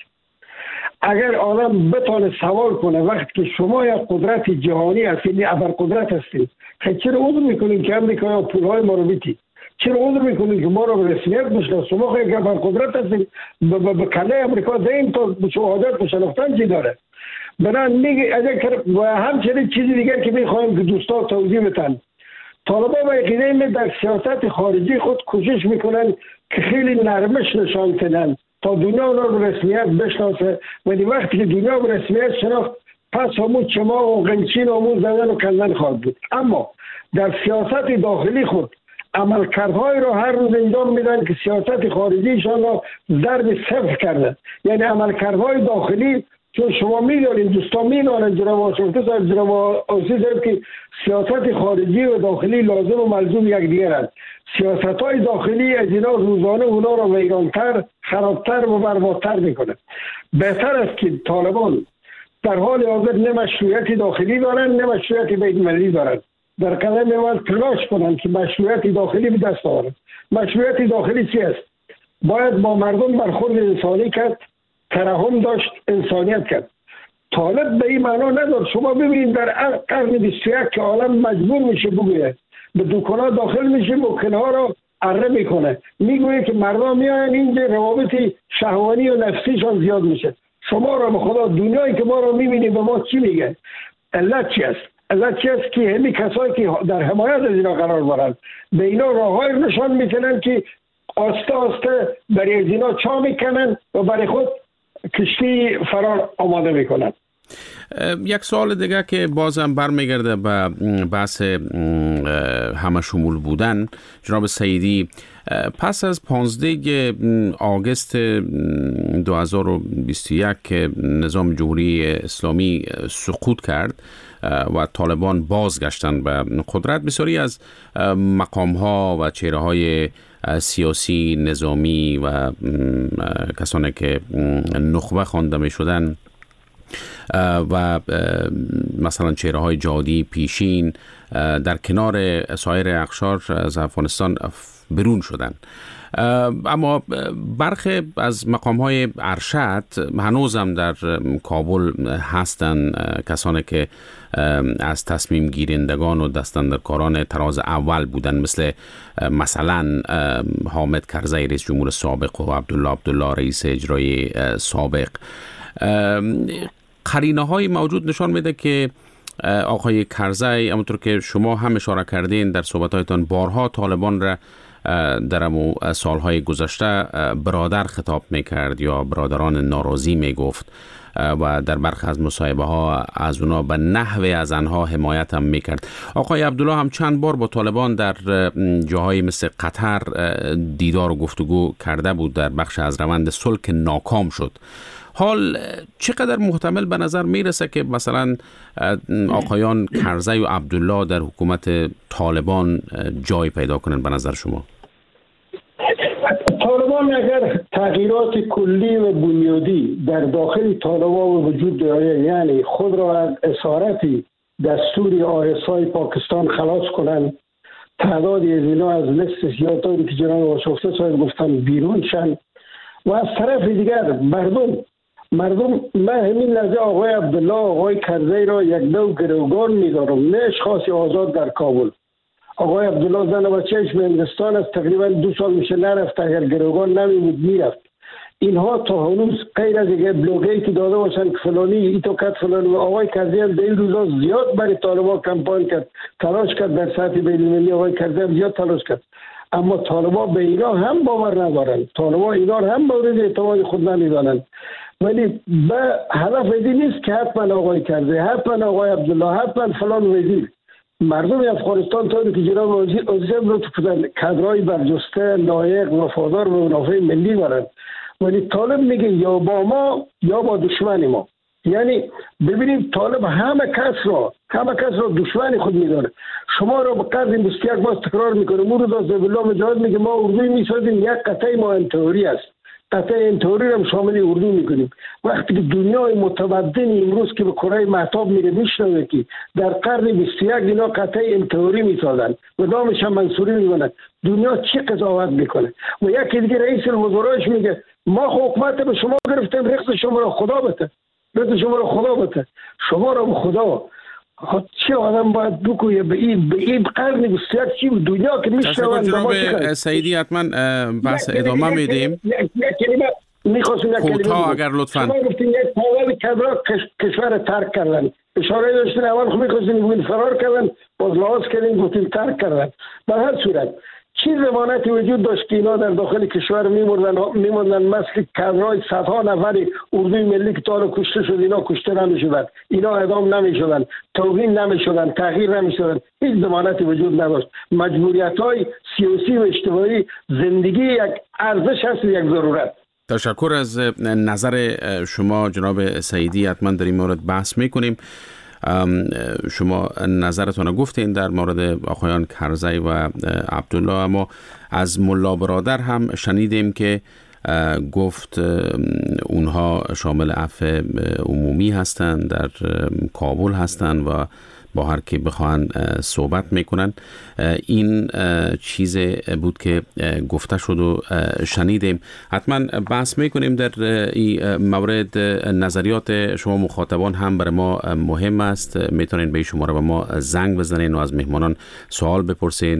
اگر آدم بتونه سوال کنه وقتی که شما یک قدرت جهانی هستید، ابر قدرت هستید، چرا عذر میکنید که امریکا پولهای ما رو بیتید؟ چرا عذر میکنید که ما رو به رسمیت بشناسید؟ شما خیلی ابر قدرت هستید، به کله امریکا دین تا شهادت و شناختن چی داره؟ برای میگه و همچنین چیزی دیگر که میخوایم که دوستان توضیح بدن. طالبان با عقیده در سیاست خارجی خود کوشش میکنن که خیلی نرمش نشان بدن تا دنیا اونا به رسمیت بشناسه، ولی وقتی که دنیا به رسمیت شناخت پس همون چما و غنچین همون زدن و کندن خواهد بود. اما در سیاست داخلی خود عملکردهای را هر روز انجام میدن که سیاست خارجیشان را ضرب صفر کردن. یعنی عملکردهای داخلی، چون شما میدانید، دوستان میدانند، جناب واشنگتن صاحب، جناب آسی صاحب، که سیاست خارجی و داخلی لازم و ملزوم یکدیگرند. سیاست‌های داخلی از اینا روزانه اونا را ویرانتر، خرابتر و بربادتر میکنه. بهتر است که طالبان در حال حاضر نه مشروعیت داخلی دارن نه مشروعیت بین‌المللی دارن. در قدم اول تلاش کنن که مشروعیت داخلی به دست آورن. مشروعیت داخلی چی است؟ باید با مردم برخورد انسانی کرد، ترحم داشت، انسانیت کرد. طالب به این معنا نداره. شما ببینید در قرن 21 که عالم مجبور میشه بگوید، به دکان‌ها داخل میشه، ممکنه را اره میکنه، میگوید که مردم میاین اینجا روابط شهوانی و نفسیشان زیاد میشه. شما را به خدا دنیایی که ما را میبینید به ما چی میگه؟ علت چی است؟ علت چی است که همین کسایی که در حمایت از اینا قرار دارند به اینا راههای نشان میکنن که آسته آسته برای از اینا چا میکنن و برای خود کشتی فرار آماده میکنن. یک سوال دیگه که بازم برمیگرده به بحث همه شمول بودن، جناب سعیدی، پس از 15 آگوست 2021 که نظام جمهوری اسلامی سقوط کرد و طالبان بازگشتن به قدرت، بسیاری از مقام‌ها و چهره‌های سیاسی، نظامی و کسانی که نخبه خوانده می‌شدن و مثلا چهره‌های جادی پیشین در کنار سایر اقشار از افغانستان برون شدن. اما برخی از مقام‌های ارشد هنوزم در کابل هستند، کسانی که از تصمیم گیرندگان و دستاندرکاران تراز اول بودن، مثلا حامد کرزی رئیس جمهور سابق و عبدالله رئیس اجرایی سابق. قرینه‌های موجود نشان میده که آقای کرزی، همونطور که شما هم اشاره کردین در صحبت‌هایتان، بارها طالبان را در سالهای گذشته برادر خطاب میکرد یا برادران ناراضی میگفت و در برخی از مصاحبه ها از اونا به نحوی از آنها حمایت هم میکرد. آقای عبدالله هم چند بار با طالبان در جاهای مثل قطر دیدار و گفتگو کرده بود، در بخش از روند صلح که ناکام شد. حال چقدر محتمل به نظر میرسه که مثلا آقایان کرزی و عبدالله در حکومت طالبان جای پیدا کنن به نظر شما؟ طالبان اگر تغییرات کلی و بنیادی در داخل طالبان وجود داره، یعنی خود را از اسارتی دستور آیسای پاکستان خلاص کنن، تعدادی از اینا از لیست سیاه‌طوری که جناب آشفته صاحب گفتن بیرون شن و از طرف دیگر مردم من همین لحظه آقای عبدالله آقای کرزی را یک دو گروگان می‌دارم، نه اشخاص آزاد در کابل. آقای عبدالله زن و بچه‌اش به هندوستان است، تقریبا 2 سال میشه نرفت، اگر گروگان نمی‌بود میرفت. اینها تا هنوز غیر از یک بلوگی که داده باشن که فلانی ایتو کت فلانی، آقای کرزی هم در این روزا زیاد برای طالبان کمپاین کرد، تلاش کرد در سطح بین‌المللی. آقای کرزی هم زیاد تلاش کرد، اما طالبان به اینا هم باور ندارن، طالبان اینا هم مورد اعتماد خود نمیدانن. ولی به هدف این نیست که حتما آقای کرزی، حتما آقای عبدالله، حتما فلان وزیر. مردم افغانستان طوری که جناب وزیر لطف کردن کادرای برجسته لایق وفادار به منافع ملی دارن، ولی طالب میگه یا با ما یا با دشمن ما. یعنی ببینید طالب همه کس را دشمن خود میداره. شما را به قدر 21 باز تکرار میکنه. مورد از بالله مجاهد میگه ما اردوی میسازیم، یک قطعه ما انتحاری است، قطعه انتحاری هم شامل اردو میکنیم. وقتی که دنیای متمدن امروز که به کره مهتاب میره میشنوه که در قرن 21 اینا قطعه انتحاری میسازن و نامش هم منصوری میکنن، دنیا چی قضاوت میکنه؟ و یکی دیگه رئیس الوزرایش میگه ما حکومت به شما گرفتیم، رخص شما را خدا بده، شما را به خدا. چه آدم باید بگویه به این قرن 21 چی دنیا که میشنون. جناب سعیدی حتما بحث ادامه میدیم. میخواستم یک کلمه اگر لطفاً. شما گفتین یک تعداد کبرا کشور ترک کردن، اشاره داشتین اول خب میخواستین بگوین فرار کردن، باز لحاظ کردین گفتین ترک کردن. به هر صورت چی ضمانتی وجود داشت که اینا در داخل کشور میموندن مثل کادرای صدها نفری اردوی ملی که تا کشته شد، اینا کشته نمیشدن، اینا اعدام نمیشدن، توهین نمیشدن، تغییر نمیشدن، هیچ ضمانتی وجود نداشت. مجبوریت‌های سیاسی و اجتماعی زندگی یک ارزش هست، یک ضرورت. تشکر از نظر شما جناب سعیدی. حتما در این مورد بحث میکنیم. شما نظرتون گفتین در مورد آقایان کرزی و عبدالله، اما از ملا برادر هم شنیدیم که گفت اونها شامل عفو عمومی هستند، در کابل هستند و با هر کی بخواهن صحبت میکنن. این چیز بود که گفته شد و شنیدیم. حتما بحث میکنیم در این مورد. نظریات شما مخاطبان هم برای ما مهم است. میتونین به شماره به ما زنگ بزنین و از مهمانان سوال بپرسین.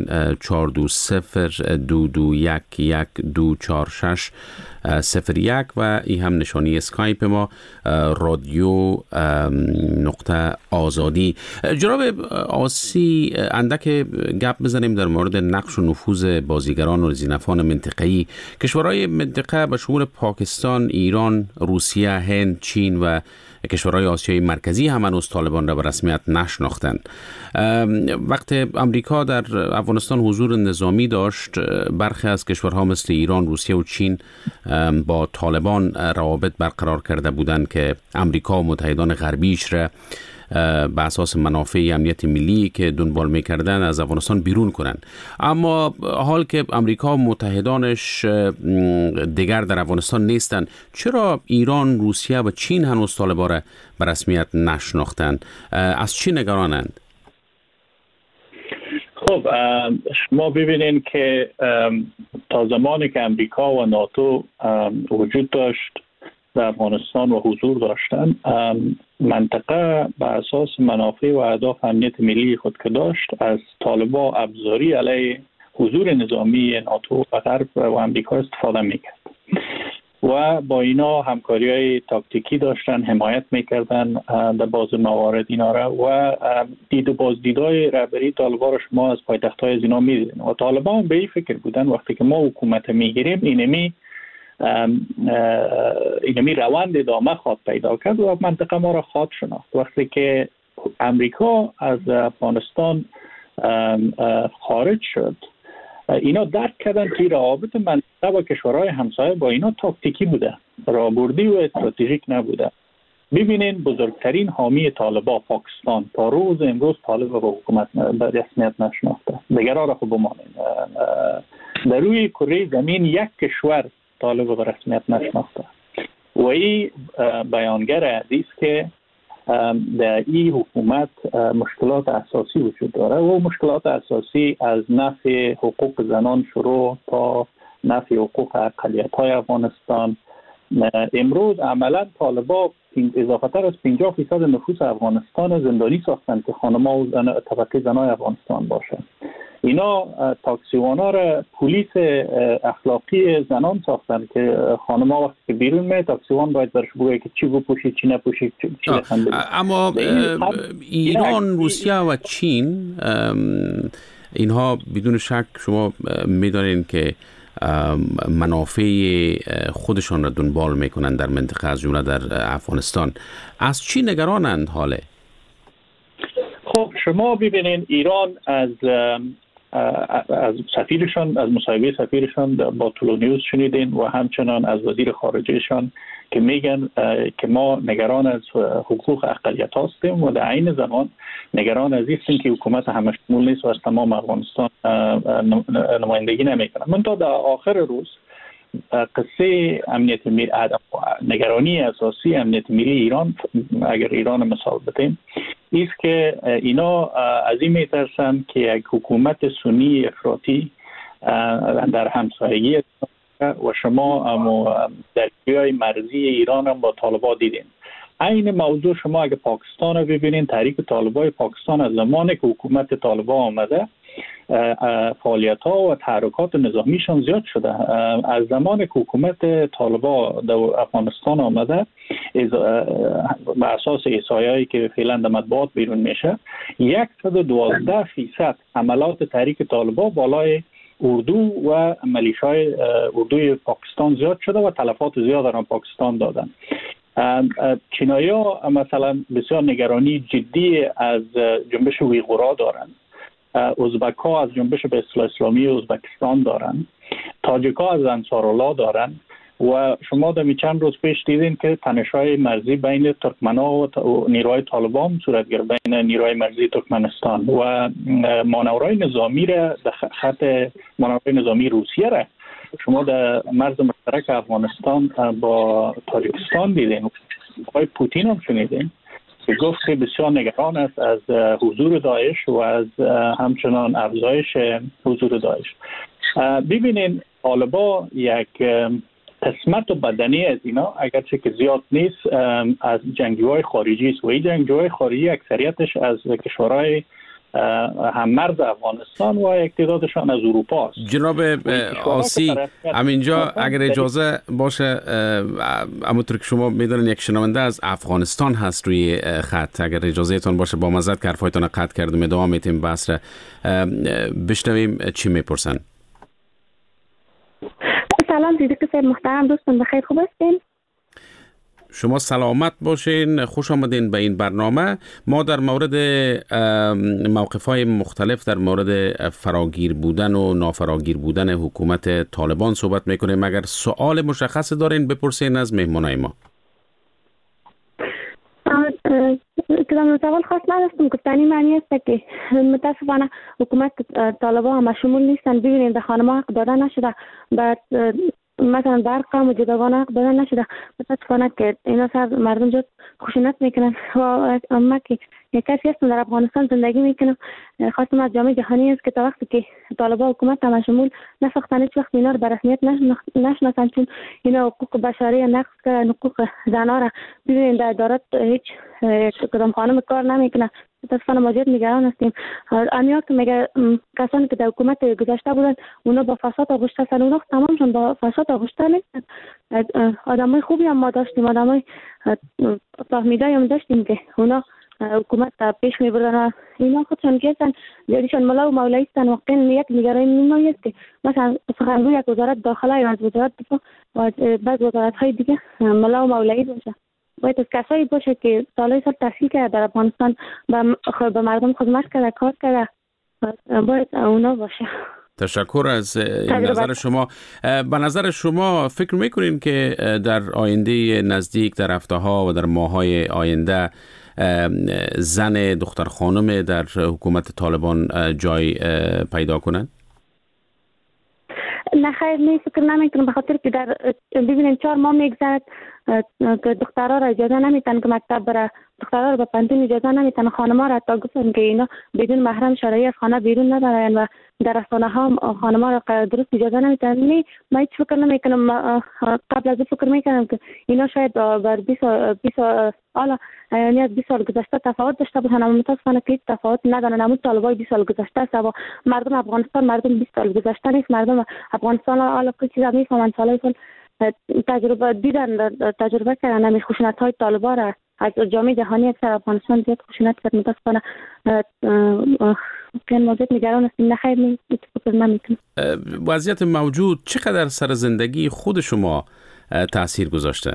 420-221-1246-01 و این هم نشانی اسکایپ ما رادیو نقطه آزادی. جناب آسی، اندک گپ بزنیم در مورد نقش و نفوذ بازیگران و زینفان منطقه‌ای. کشورهای منطقه به شمول پاکستان، ایران، روسیه، هند، چین و کشورهای آسیای مرکزی هم هنوز طالبان را به رسمیت نشناختند. وقت امریکا در افغانستان حضور نظامی داشت، برخی از کشورها مثل ایران، روسیه و چین با طالبان روابط برقرار کرده بودند که امریکا و متحدان غربیش را به اساس منافع امنیت ملی که دنبال میکردن از افغانستان بیرون کنن. اما حال که امریکا و متحدانش دیگر در افغانستان نیستن، چرا ایران، روسیه و چین هنوز طالبان را به رسمیت نشناختند؟ از چی نگرانند؟ خب شما ببینید که تا زمانی که امریکا و ناتو وجود داشت در افغانستان و حضور داشتن، منطقه به اساس منافع و اهداف امنیت ملی خود که داشت از طالبان ابزاری علیه حضور نظامی ناتو و غرب و امریکا استفاده میکرد و با اینا همکاری‌های تاکتیکی داشتن، حمایت میکردن در بعض موارد اینا را و دید و بازدیدهای رهبری طالبان را شما از پایتخت‌های از اینا می‌دیدین و طالبان به این فکر بودن وقتی که ما حکومت میگیریم اینمی روند ادامه خواد پیدا کرد و منطقه ما را خواد شناخت. وقتی که امریکا از افغانستان خارج شد، اینا درک کردن که روابط منطقه با کشورهای همسایه با اینا تاکتیکی بوده، راهبردی و استراتژیک نبوده. ببینین بزرگترین حامی طالبان پاکستان تا روز امروز طالب با حکومت به رسمیت نشناخته. دیگرها را خوب بمانین. در روی کره زمین یک کشور طالب به رسمیت نشناخته و این بیانگر است که در این حکومت مشکلات اساسی وجود داره و مشکلات اساسی از نفی حقوق زنان شروع تا نفی حقوق اقلیت‌های افغانستان. امروز عملا طالبان اضافه تر از 50% نفوس افغانستان زندانی ساختن که خانم‌ها و طبقه زنای افغانستان باشه. اینا تاکسیوانا را پلیس اخلاقی زنان ساختن که خانم‌ها وقتی که بیرون میاد تاکسیوان باید برش بگه که چی بپوشید چی نپوشید چی بخندید. اما ایران، روسیه و چین اینها بدون شک شما می‌دانین که منافع خودشان را دنبال میکنن در منطقه از جمله در افغانستان. از چی نگرانند حاله؟ خب شما ببینید ایران از سفیرشان، از مصاحبه سفیرشان با تلونیوز شنیدین و همچنان از وزیر خارجهشان که میگن که ما نگران از حقوق اقلیت هستیم و در عین زمان نگران از این که حکومت همه شمول نیست و از تمام افغانستان نمایندگی نمیکنه. من تا در آخر روز قصه امنیت ملی، نگرانی اساسی امنیت ملی ایران، اگر ایران مثال بتیم، ایست که اینا از این میترسن که یک حکومت سنی افراطی در همسایگی و شما در جای مرزی ایران هم با طالبان دیدین. این موضوع شما اگه پاکستان رو ببینین، تحریک طالبان پاکستان از زمانی که حکومت طالبان آمده فعالیت ها و تحرکات نظامیشان زیاد شده. از زمان که حکومت طالبان در افغانستان آمده به اساس احصایه‌ای که فعلا در مطبوعات بیرون میشه 112% حملات تحریک طالبان بالای اردو و ملیشای اردوی پاکستان زیاد شده و تلفات زیاد در پاکستان دادن. چینایی‌ها مثلا بسیار نگرانی جدی از جنبش ویغورا دارند. ازبک‌ها از جنبش به اصلاح اسلامی ازبکستان دارند. تاجیک‌ها از انصارالله دارند و شما در چند روز پیش دیدین که تنش‌های مرزی بین ترکمن‌ها و نیروهای طالبان صورت گرفت، بین نیروهای مرزی ترکمنستان و مانورهای نظامی را در خط مانورهای نظامی روسیه را شما در مرز مشترک افغانستان با تاجیکستان دیدین. آقای پوتین هم شنیدین که گفت که بسیار نگران است از حضور داعش و از همچنان افزایش حضور داعش. ببینین طالبان یک قسمت و بدنی از اینا اگرچه که زیاد نیست از جنگجوهای خارجی است و این جنگجوهای خارجی اکثریتش از کشورهای هم مرز افغانستان و اقتدادشان از اروپا است. جناب آسی، همینجا اگر اجازه باشه، همونطور که شما میدونن یک شنونده از افغانستان هست روی خط، اگر اجازهتون باشه با مزد که حرفایتون قطع کردم ادامه میتیم بحث را بشنویم چی میپرسن. سلام صدیق صاحب محترم، دوستان بخیر، خوب هستین؟ شما سلامت باشین، خوش آمدین به این برنامه. ما در مورد موقف‌های مختلف در مورد فراگیر بودن و نافراگیر بودن حکومت طالبان صحبت میکنیم. اگر سوال مشخص دارین بپرسین از مهمانای ما. کدام سوال خاص نداشتم. گفتنی معنی است که متاسفانه حکومت طالبان هم شمول نیستن. ببینید به خانم‌ها حق دادن نشده، بعد مثلا در قوم و جداگان حق دادن نشده. متاسفانه که اینا سر مردم جد خشونت میکنن و اما که یک کسی هستم در افغانستان زندگی میکنم، خواستم از جامعه جهانی است که تا وقتی که طالبان حکومت هم شمول نساختن هیچ وقت اینا رو به رسمیت نشناسن، چون اینا حقوق بشری نقض کردن، حقوق زنها را. ببینید در ادارات هیچ کدام خانم کار نمیکنه. متاسفانه ما زیاد نگران هستیم. امیا که میگه کسانی که در حکومت گذشته بودن اونا با فساد آغشته هستن، اونا تمامشون با فساد آغشته نیستن. آدمای خوبی هم ما داشتیم، آدمای فهمیدایی هم داشتیم که اونا حکومت پیش میبردن. اینا خودشون کیستن جدیشون ملا و مولایی هستن. واقعا یک نگرانی نمایی است که مثلا سخنگوی یک وزارت داخله یا از وزارت دفاع و بعض وزارت های دیگه ملا و مولایی باشه. باید از کسایی باشه که سالهای سال تحصیل کرده در افغانستان، به مردم خدمت کرده، کار کرده، باید اونا باشه. تشکر از نظر شما. به نظر شما فکر میکنین که در آینده نزدیک، در هفته‌ها و در ماه‌های آینده زن دختر خانم در حکومت طالبان جای پیدا کنند؟ نه خیر، نه فکر نمیکنم، به خاطر که در ببینید 4 ماه میگذرد که دخترها را اجازه نمیتن که مکتب بره دخترها رو به پانتون اجازه نمیتن. خانم‌ها را حتی گفتن که اینا بدون محرم شرعی از خانه بیرون ندارن و در رسانه ها خانم‌ها را درست اجازه نمیتن. من هیچ فکر نمیکنم، قبل از فکر میکنم که اینا شاید بر 20 سال یعنی از 20 سال گذشته تفاوت داشته باشن، اما متاسفانه که هیچ تفاوت ندارن. همون طالبای 20 سال گذشته است و مردم افغانستان مردم 20 سال گذشته نیست. مردم افغانستان حالا که چیزا میفهمن، سالای سال تجربه دیدن، تجربه کردن همین خشونت‌های طالبا را از جامعه جهانی اکثر افغانستان زیاد خشونت کرد. متاسفانه که موضوع نگران هستیم. نخیر نمیتونم. وضعیت موجود چقدر سر زندگی خود شما تأثیر گذاشته؟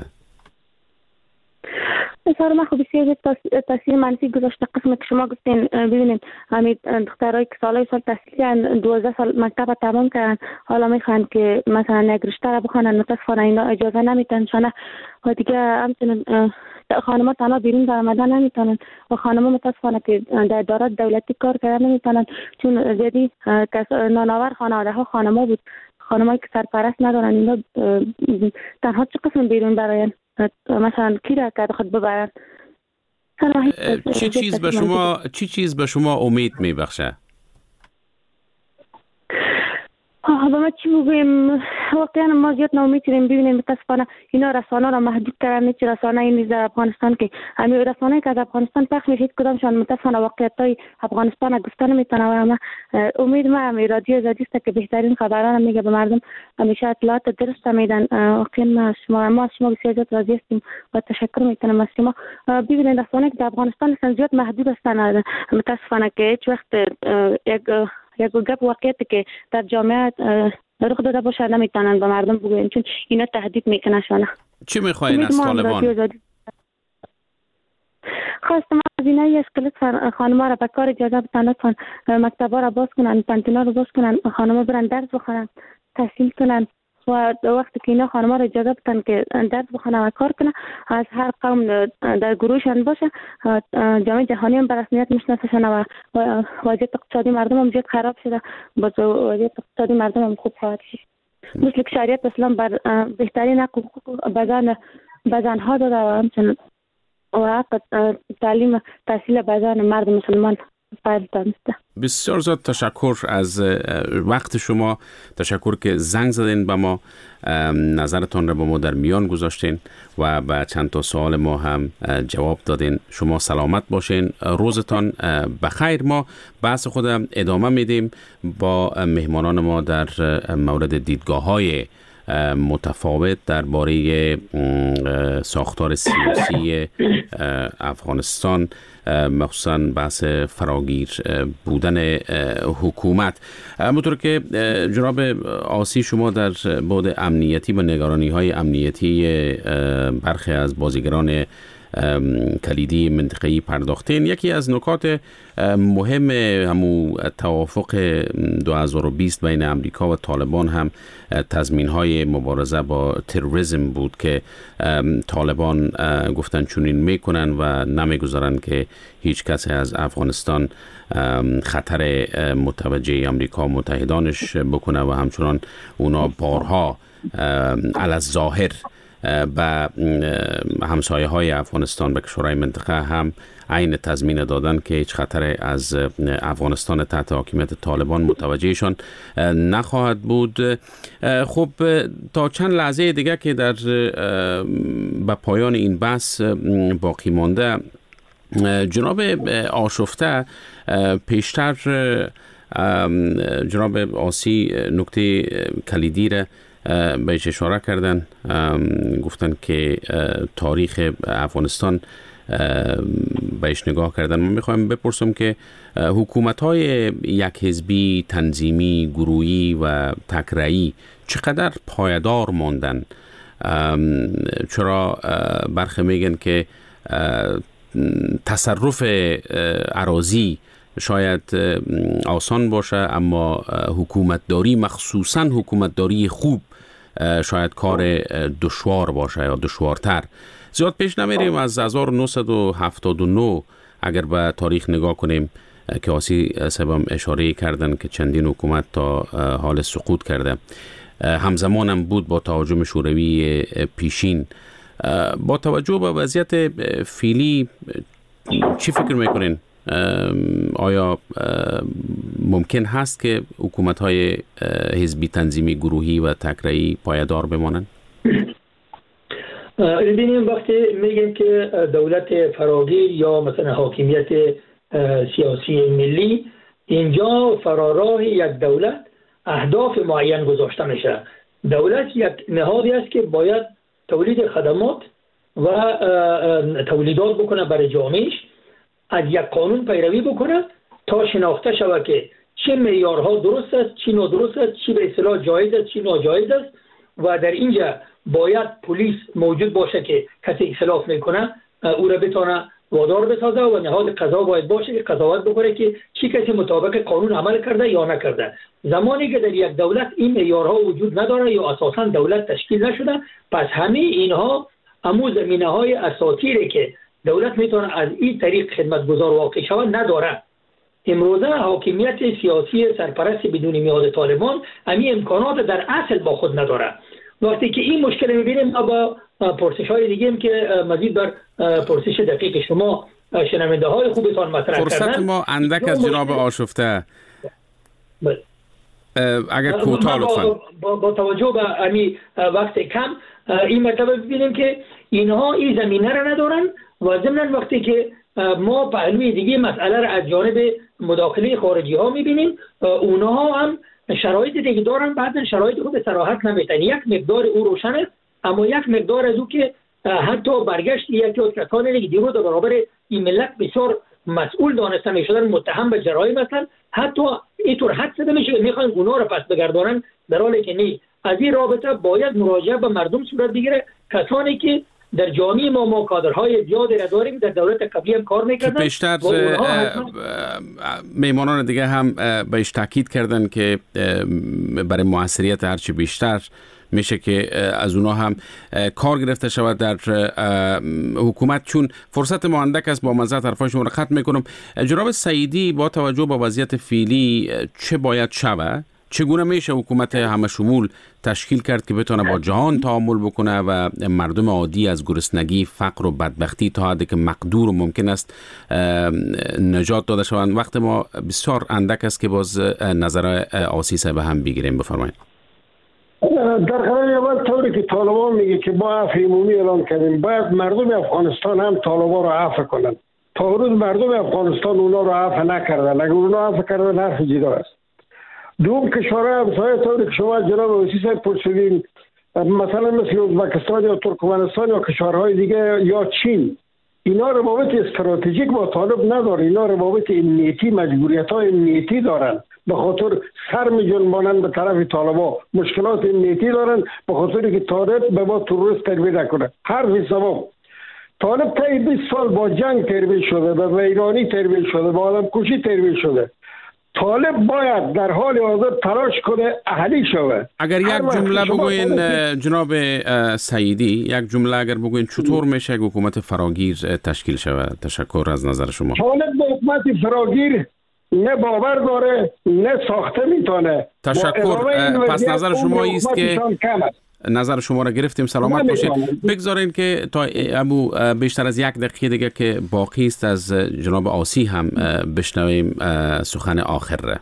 سر ما خوب بسیار تاثیر منفی گذاشته. قسم که شما گفتین ببینید همین دخترایی که سال تحصیل کردن 12 سال مکتب تمام کردن حالا میخوان که مثلا یک رشته را بخونن، متاسفانه اینا اجازه نمیتن چونه و دیگه همچنین خانم‌ها تنها بیرون در آمدن نمیتونن و خانم‌ها متاسفانه که در ادارات دولتی کار کردن نمیتونن چون زیادی نانآور خانواده ها خانم‌ها بود. خانم‌هایی که سرپرست ندارن اینا تنها چه قسم بیرون براین مثلا کی را که خود ببرن. چی چیز به شما امید میبخشه؟ با ما چی بگویم، واقعا ما زیاد ناامید شدیم. ببینیم متاسفانه اینا رسانه را محدود کردن. چه رسانه این در افغانستان که همین رسانه‌ای که از افغانستان پخش میشه کدامشان متاسفانه واقعیت‌های افغانستان گفته نمیتونه و ما امید ما همین رادیو آزادی است که بهترین خبران میگه به مردم همیشه اطلاعات درست میدن. واقعا ما از شما بسیار زیاد راضی هستیم و تشکر میکنم از شما. ببینید رسانه‌ای که در افغانستان زیاد محدود هستند. متاسفانه که هیچ وقت یک گپ واقعیتی که در جامعه رخ داده باشه نمیتونن به مردم بگوین چون اینا تهدید میکنه شانه. چی میخواین از طالبان؟ خواستم از اینایی است که لطفا خانم‌ها را به کار اجازه بدن، لطفا مکتب‌ها را باز کنن، پانتونا را باز کنن، خانم‌ها برن درس بخونن، تحصیل کنن و وقتی که اینا خانم‌ها را اجازه بدن که درس بخونن و کار کنن، از هر قوم در گروهشان باشه، جامعه جهانی هم به رسمیت میشناسشن و وضعیت اقتصادی مردم هم زیاد خراب شده، باز وضعیت اقتصادی مردم هم خوب خواهد شد. مثل که شریعت اسلام بر بهترین حقوق به زنها داده و همچنین و حق تعلیم تحصیل به زن مرد مسلمان فرض دانسته. بسیار زیاد تشکر از وقت شما، تشکر که زنگ زدین به ما، نظرتان را با ما در میان گذاشتین و به چند تا سوال ما هم جواب دادین. شما سلامت باشین، روزتان بخیر. ما بحث خود ادامه میدیم با مهمانان ما در مورد دیدگاه‌های متفاوت درباره ساختار سیاسی افغانستان، مخصوصا بحث فراگیر بودن حکومت. همونطور که جناب آسی شما در بعد امنیتی و نگرانی‌های امنیتی برخی از بازیگران کلیدی منطقه‌ای پرداختین، یکی از نکات مهم همون توافق 2020 بین امریکا و طالبان هم تضمین‌های مبارزه با تروریسم بود که طالبان گفتن چنین میکنن و نمیگذارن که هیچ کسی از افغانستان خطر متوجه امریکا و متحدانش بکنه و همچنان اونا بارها علی الظاهر به همسایه های افغانستان به کشورهای منطقه هم عین تضمین دادن که هیچ خطر از افغانستان تحت حاکمیت طالبان متوجهشان نخواهد بود. خب تا چند لحظه دیگه که در به پایان این بحث باقی مانده، جناب آشفته پیشتر جناب آسی نکته کلیدی را بهش اشاره کردن، گفتن که تاریخ افغانستان بهش نگاه کردن. من میخوایم بپرسم که حکومت‌های یک حزبی، تنظیمی، گروهی و تکره‌ای چقدر پایدار ماندن؟ چرا برخی میگن که تصرف اراضی شاید آسان باشه اما حکومتداری، مخصوصا حکومتداری خوب، شاید کار دشوار باشه یا دشوارتر. زیاد پیش نمیریم، از 1979 اگر به تاریخ نگاه کنیم که آسی صاحب اشاره کردن که چندین حکومت تا حال سقوط کرده، همزمان هم بود با تهاجم شوروی پیشین. با توجه به وضعیت فعلی چی فکر میکنین؟ آیا ممکن هست که حکومت‌های حزبی تنظیمی گروهی و تکراری پایدار بمانند؟ ببینیم وقتی میگیم که دولت فراگیر یا مثلا حاکمیت سیاسی ملی، اینجا فراراه یک دولت اهداف معین گذاشته میشه. دولت یک نهادی است که باید تولید خدمات و تولیدات بکنه برای جامعهش، از یک قانون پیروی بکنه تا شناخته شود که چه معیارها درست است، چی نادرست است، چی به اصطلاح جایز است، چی ناجایز است. و در اینجا باید پلیس موجود باشه که کسی اختلاف میکنه او را بتونه وادار بسازه و نهاد قضا باید باشه که قضاوت بکنه که چی کسی مطابق قانون عمل کرده یا نکرده. زمانی که در یک دولت این معیارها وجود نداره یا اساسا دولت تشکیل نشده، پس همه اینها امو زمینه‌های اساطیری که دولت میتونه از این طریق خدمتگزار واقع شود نداره. امروزه حاکمیت سیاسی سرپرست بدون میاد طالبان همین امکانات در اصل با خود نداره. وقتی که این مشکل میبینیم با پرسش‌های دیگه هم که مزید بر پرسش دقیق شما شنونده های خوبتان مطرح کردن، فرصت ما اندک از جناب آشفته اگر کوتاه لطفاً با توجه به همین وقت کم این مطلب ببینیم که اینها این زمینه را ندارن و ضمن وقتی که ما پهلوی دیگه مسئله را از جانب مداخله خارجی ها میبینیم، اونها هم شرایط دیگه دارن، بعضا شرایط رو به صراحت نمیتن. یک مقدار او روشن است، اما یک مقدار از او که حتی برگشت یکی از کسانی که دیروز در برابر این ملت بسیار مسئول دانسته میشدن متهم به جرایم هستند، حتی اینطور حد زده میشه که میخوان اونا رو پس بگردانن، در حالی که نه. از این رابطه باید مراجعه به مردم صورت بگیره، کسانی که در جامعه ما کادرهای زیادی را داریم در دولت قبلی هم کار میکردن. بیشتر میمانان دیگه هم بهش تاکید کردن که برای موثریت هرچی بیشتر میشه که از اونا هم کار گرفته شود در حکومت. چون فرصت ما اندک است، با مزه طرفاشون رو ختم میکنم. جناب سعیدی، با توجه به وضعیت فعلی چه باید شود؟ چگونه میشه حکومت همه شمول تشکیل کرد که بتونه با جهان تعامل بکنه و مردم عادی از گرسنگی، فقر و بدبختی تا حدی که مقدور و ممکن است نجات داده شوند؟ وقت ما بسیار اندک است که باز نظر آسیسه به هم بگیریم. بفرمایید. در قرار اول طوری که طالبان میگه که با عفو عمومی اعلام کردیم، باید مردم افغانستان هم طالبان رو عفو کنند. تا روز مردم افغانستان اونا رو عفو نکردن. اگر اونا عفو کردن حرف جدا است. دوم کشورهای همسایه طوری که شما جناب وزیر صاحب پرسیدین، مثلا مثل ازبکستان یا ترکمنستان یا کشورهای دیگه یا چین، اینا روابط استراتژیک با طالب نداره. اینا روابط امنیتی، مجبوریت‌های امنیتی دارن، به خاطر سر می‌جنبانند به طرف طالبا، مشکلات امنیتی دارن به خاطر که طالب به ما تروریست تربیه نکنه. حرف سوم، طالب تا 20 سال با جنگ تربیه شده، به ویرانی تربیه شده، به آدمکشی تربیه شده. طالب باید در حال حاضر تلاش کنه اهلی شوه. اگر یک جمله بگوین جناب سعیدی، یک جمله اگر بگوین چطور میشه حکومت فراگیر تشکیل شود؟ تشکر از نظر شما. طالب به حکومت فراگیر نه باور داره نه ساخته میتونه. تشکر. پس نظر شما است که نظر شما را گرفتیم. سلامت باشید. بگذارین که تا ابو بیشتر از 1 دقیقه دیگه که باقی است از جناب آسی هم بشنویم سخن آخر را.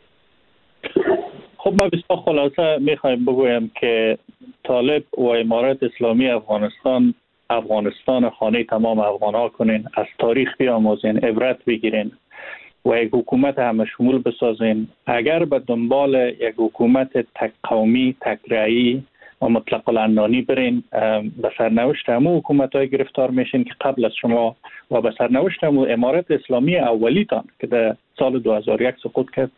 خب ما بسیار خلاصه میخوایم بگویم که طالب و امارت اسلامی افغانستان خانه تمام افغان ها کنین، از تاریخ بیاموزین، عبرت بگیرین و یک حکومت همه شمول بسازین. اگر به دنبال یک حکومت تک قومی، تک رأیی و مطلق العنانی برین، به سرنوشت همون حکومت های گرفتار میشین که قبل از شما و به سرنوشت همون امارت اسلامی اولیتان که در سال 2001 سقوط کرد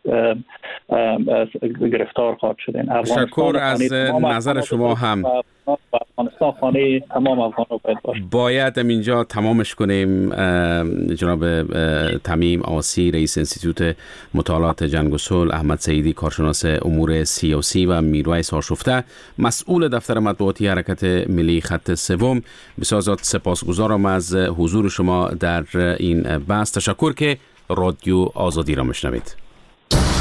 گرفتار خواهد شدین. تشکر از نظر شما هم. افغانستان خانه تمام افغان‌ها باید اینجا تمامش کنیم. جناب تمیم آسی، رئیس انستیتوت مطالعات جنگ و صلح، احمد سعیدی، کارشناس امور سیاسی و میرویس آشفته، مسئول دفتر مطبوعاتی حرکت ملی خط سوم، بسیار سپاسگزارم از حضور شما در این بحث. تشکر که رادیو آزادی را میشنوید.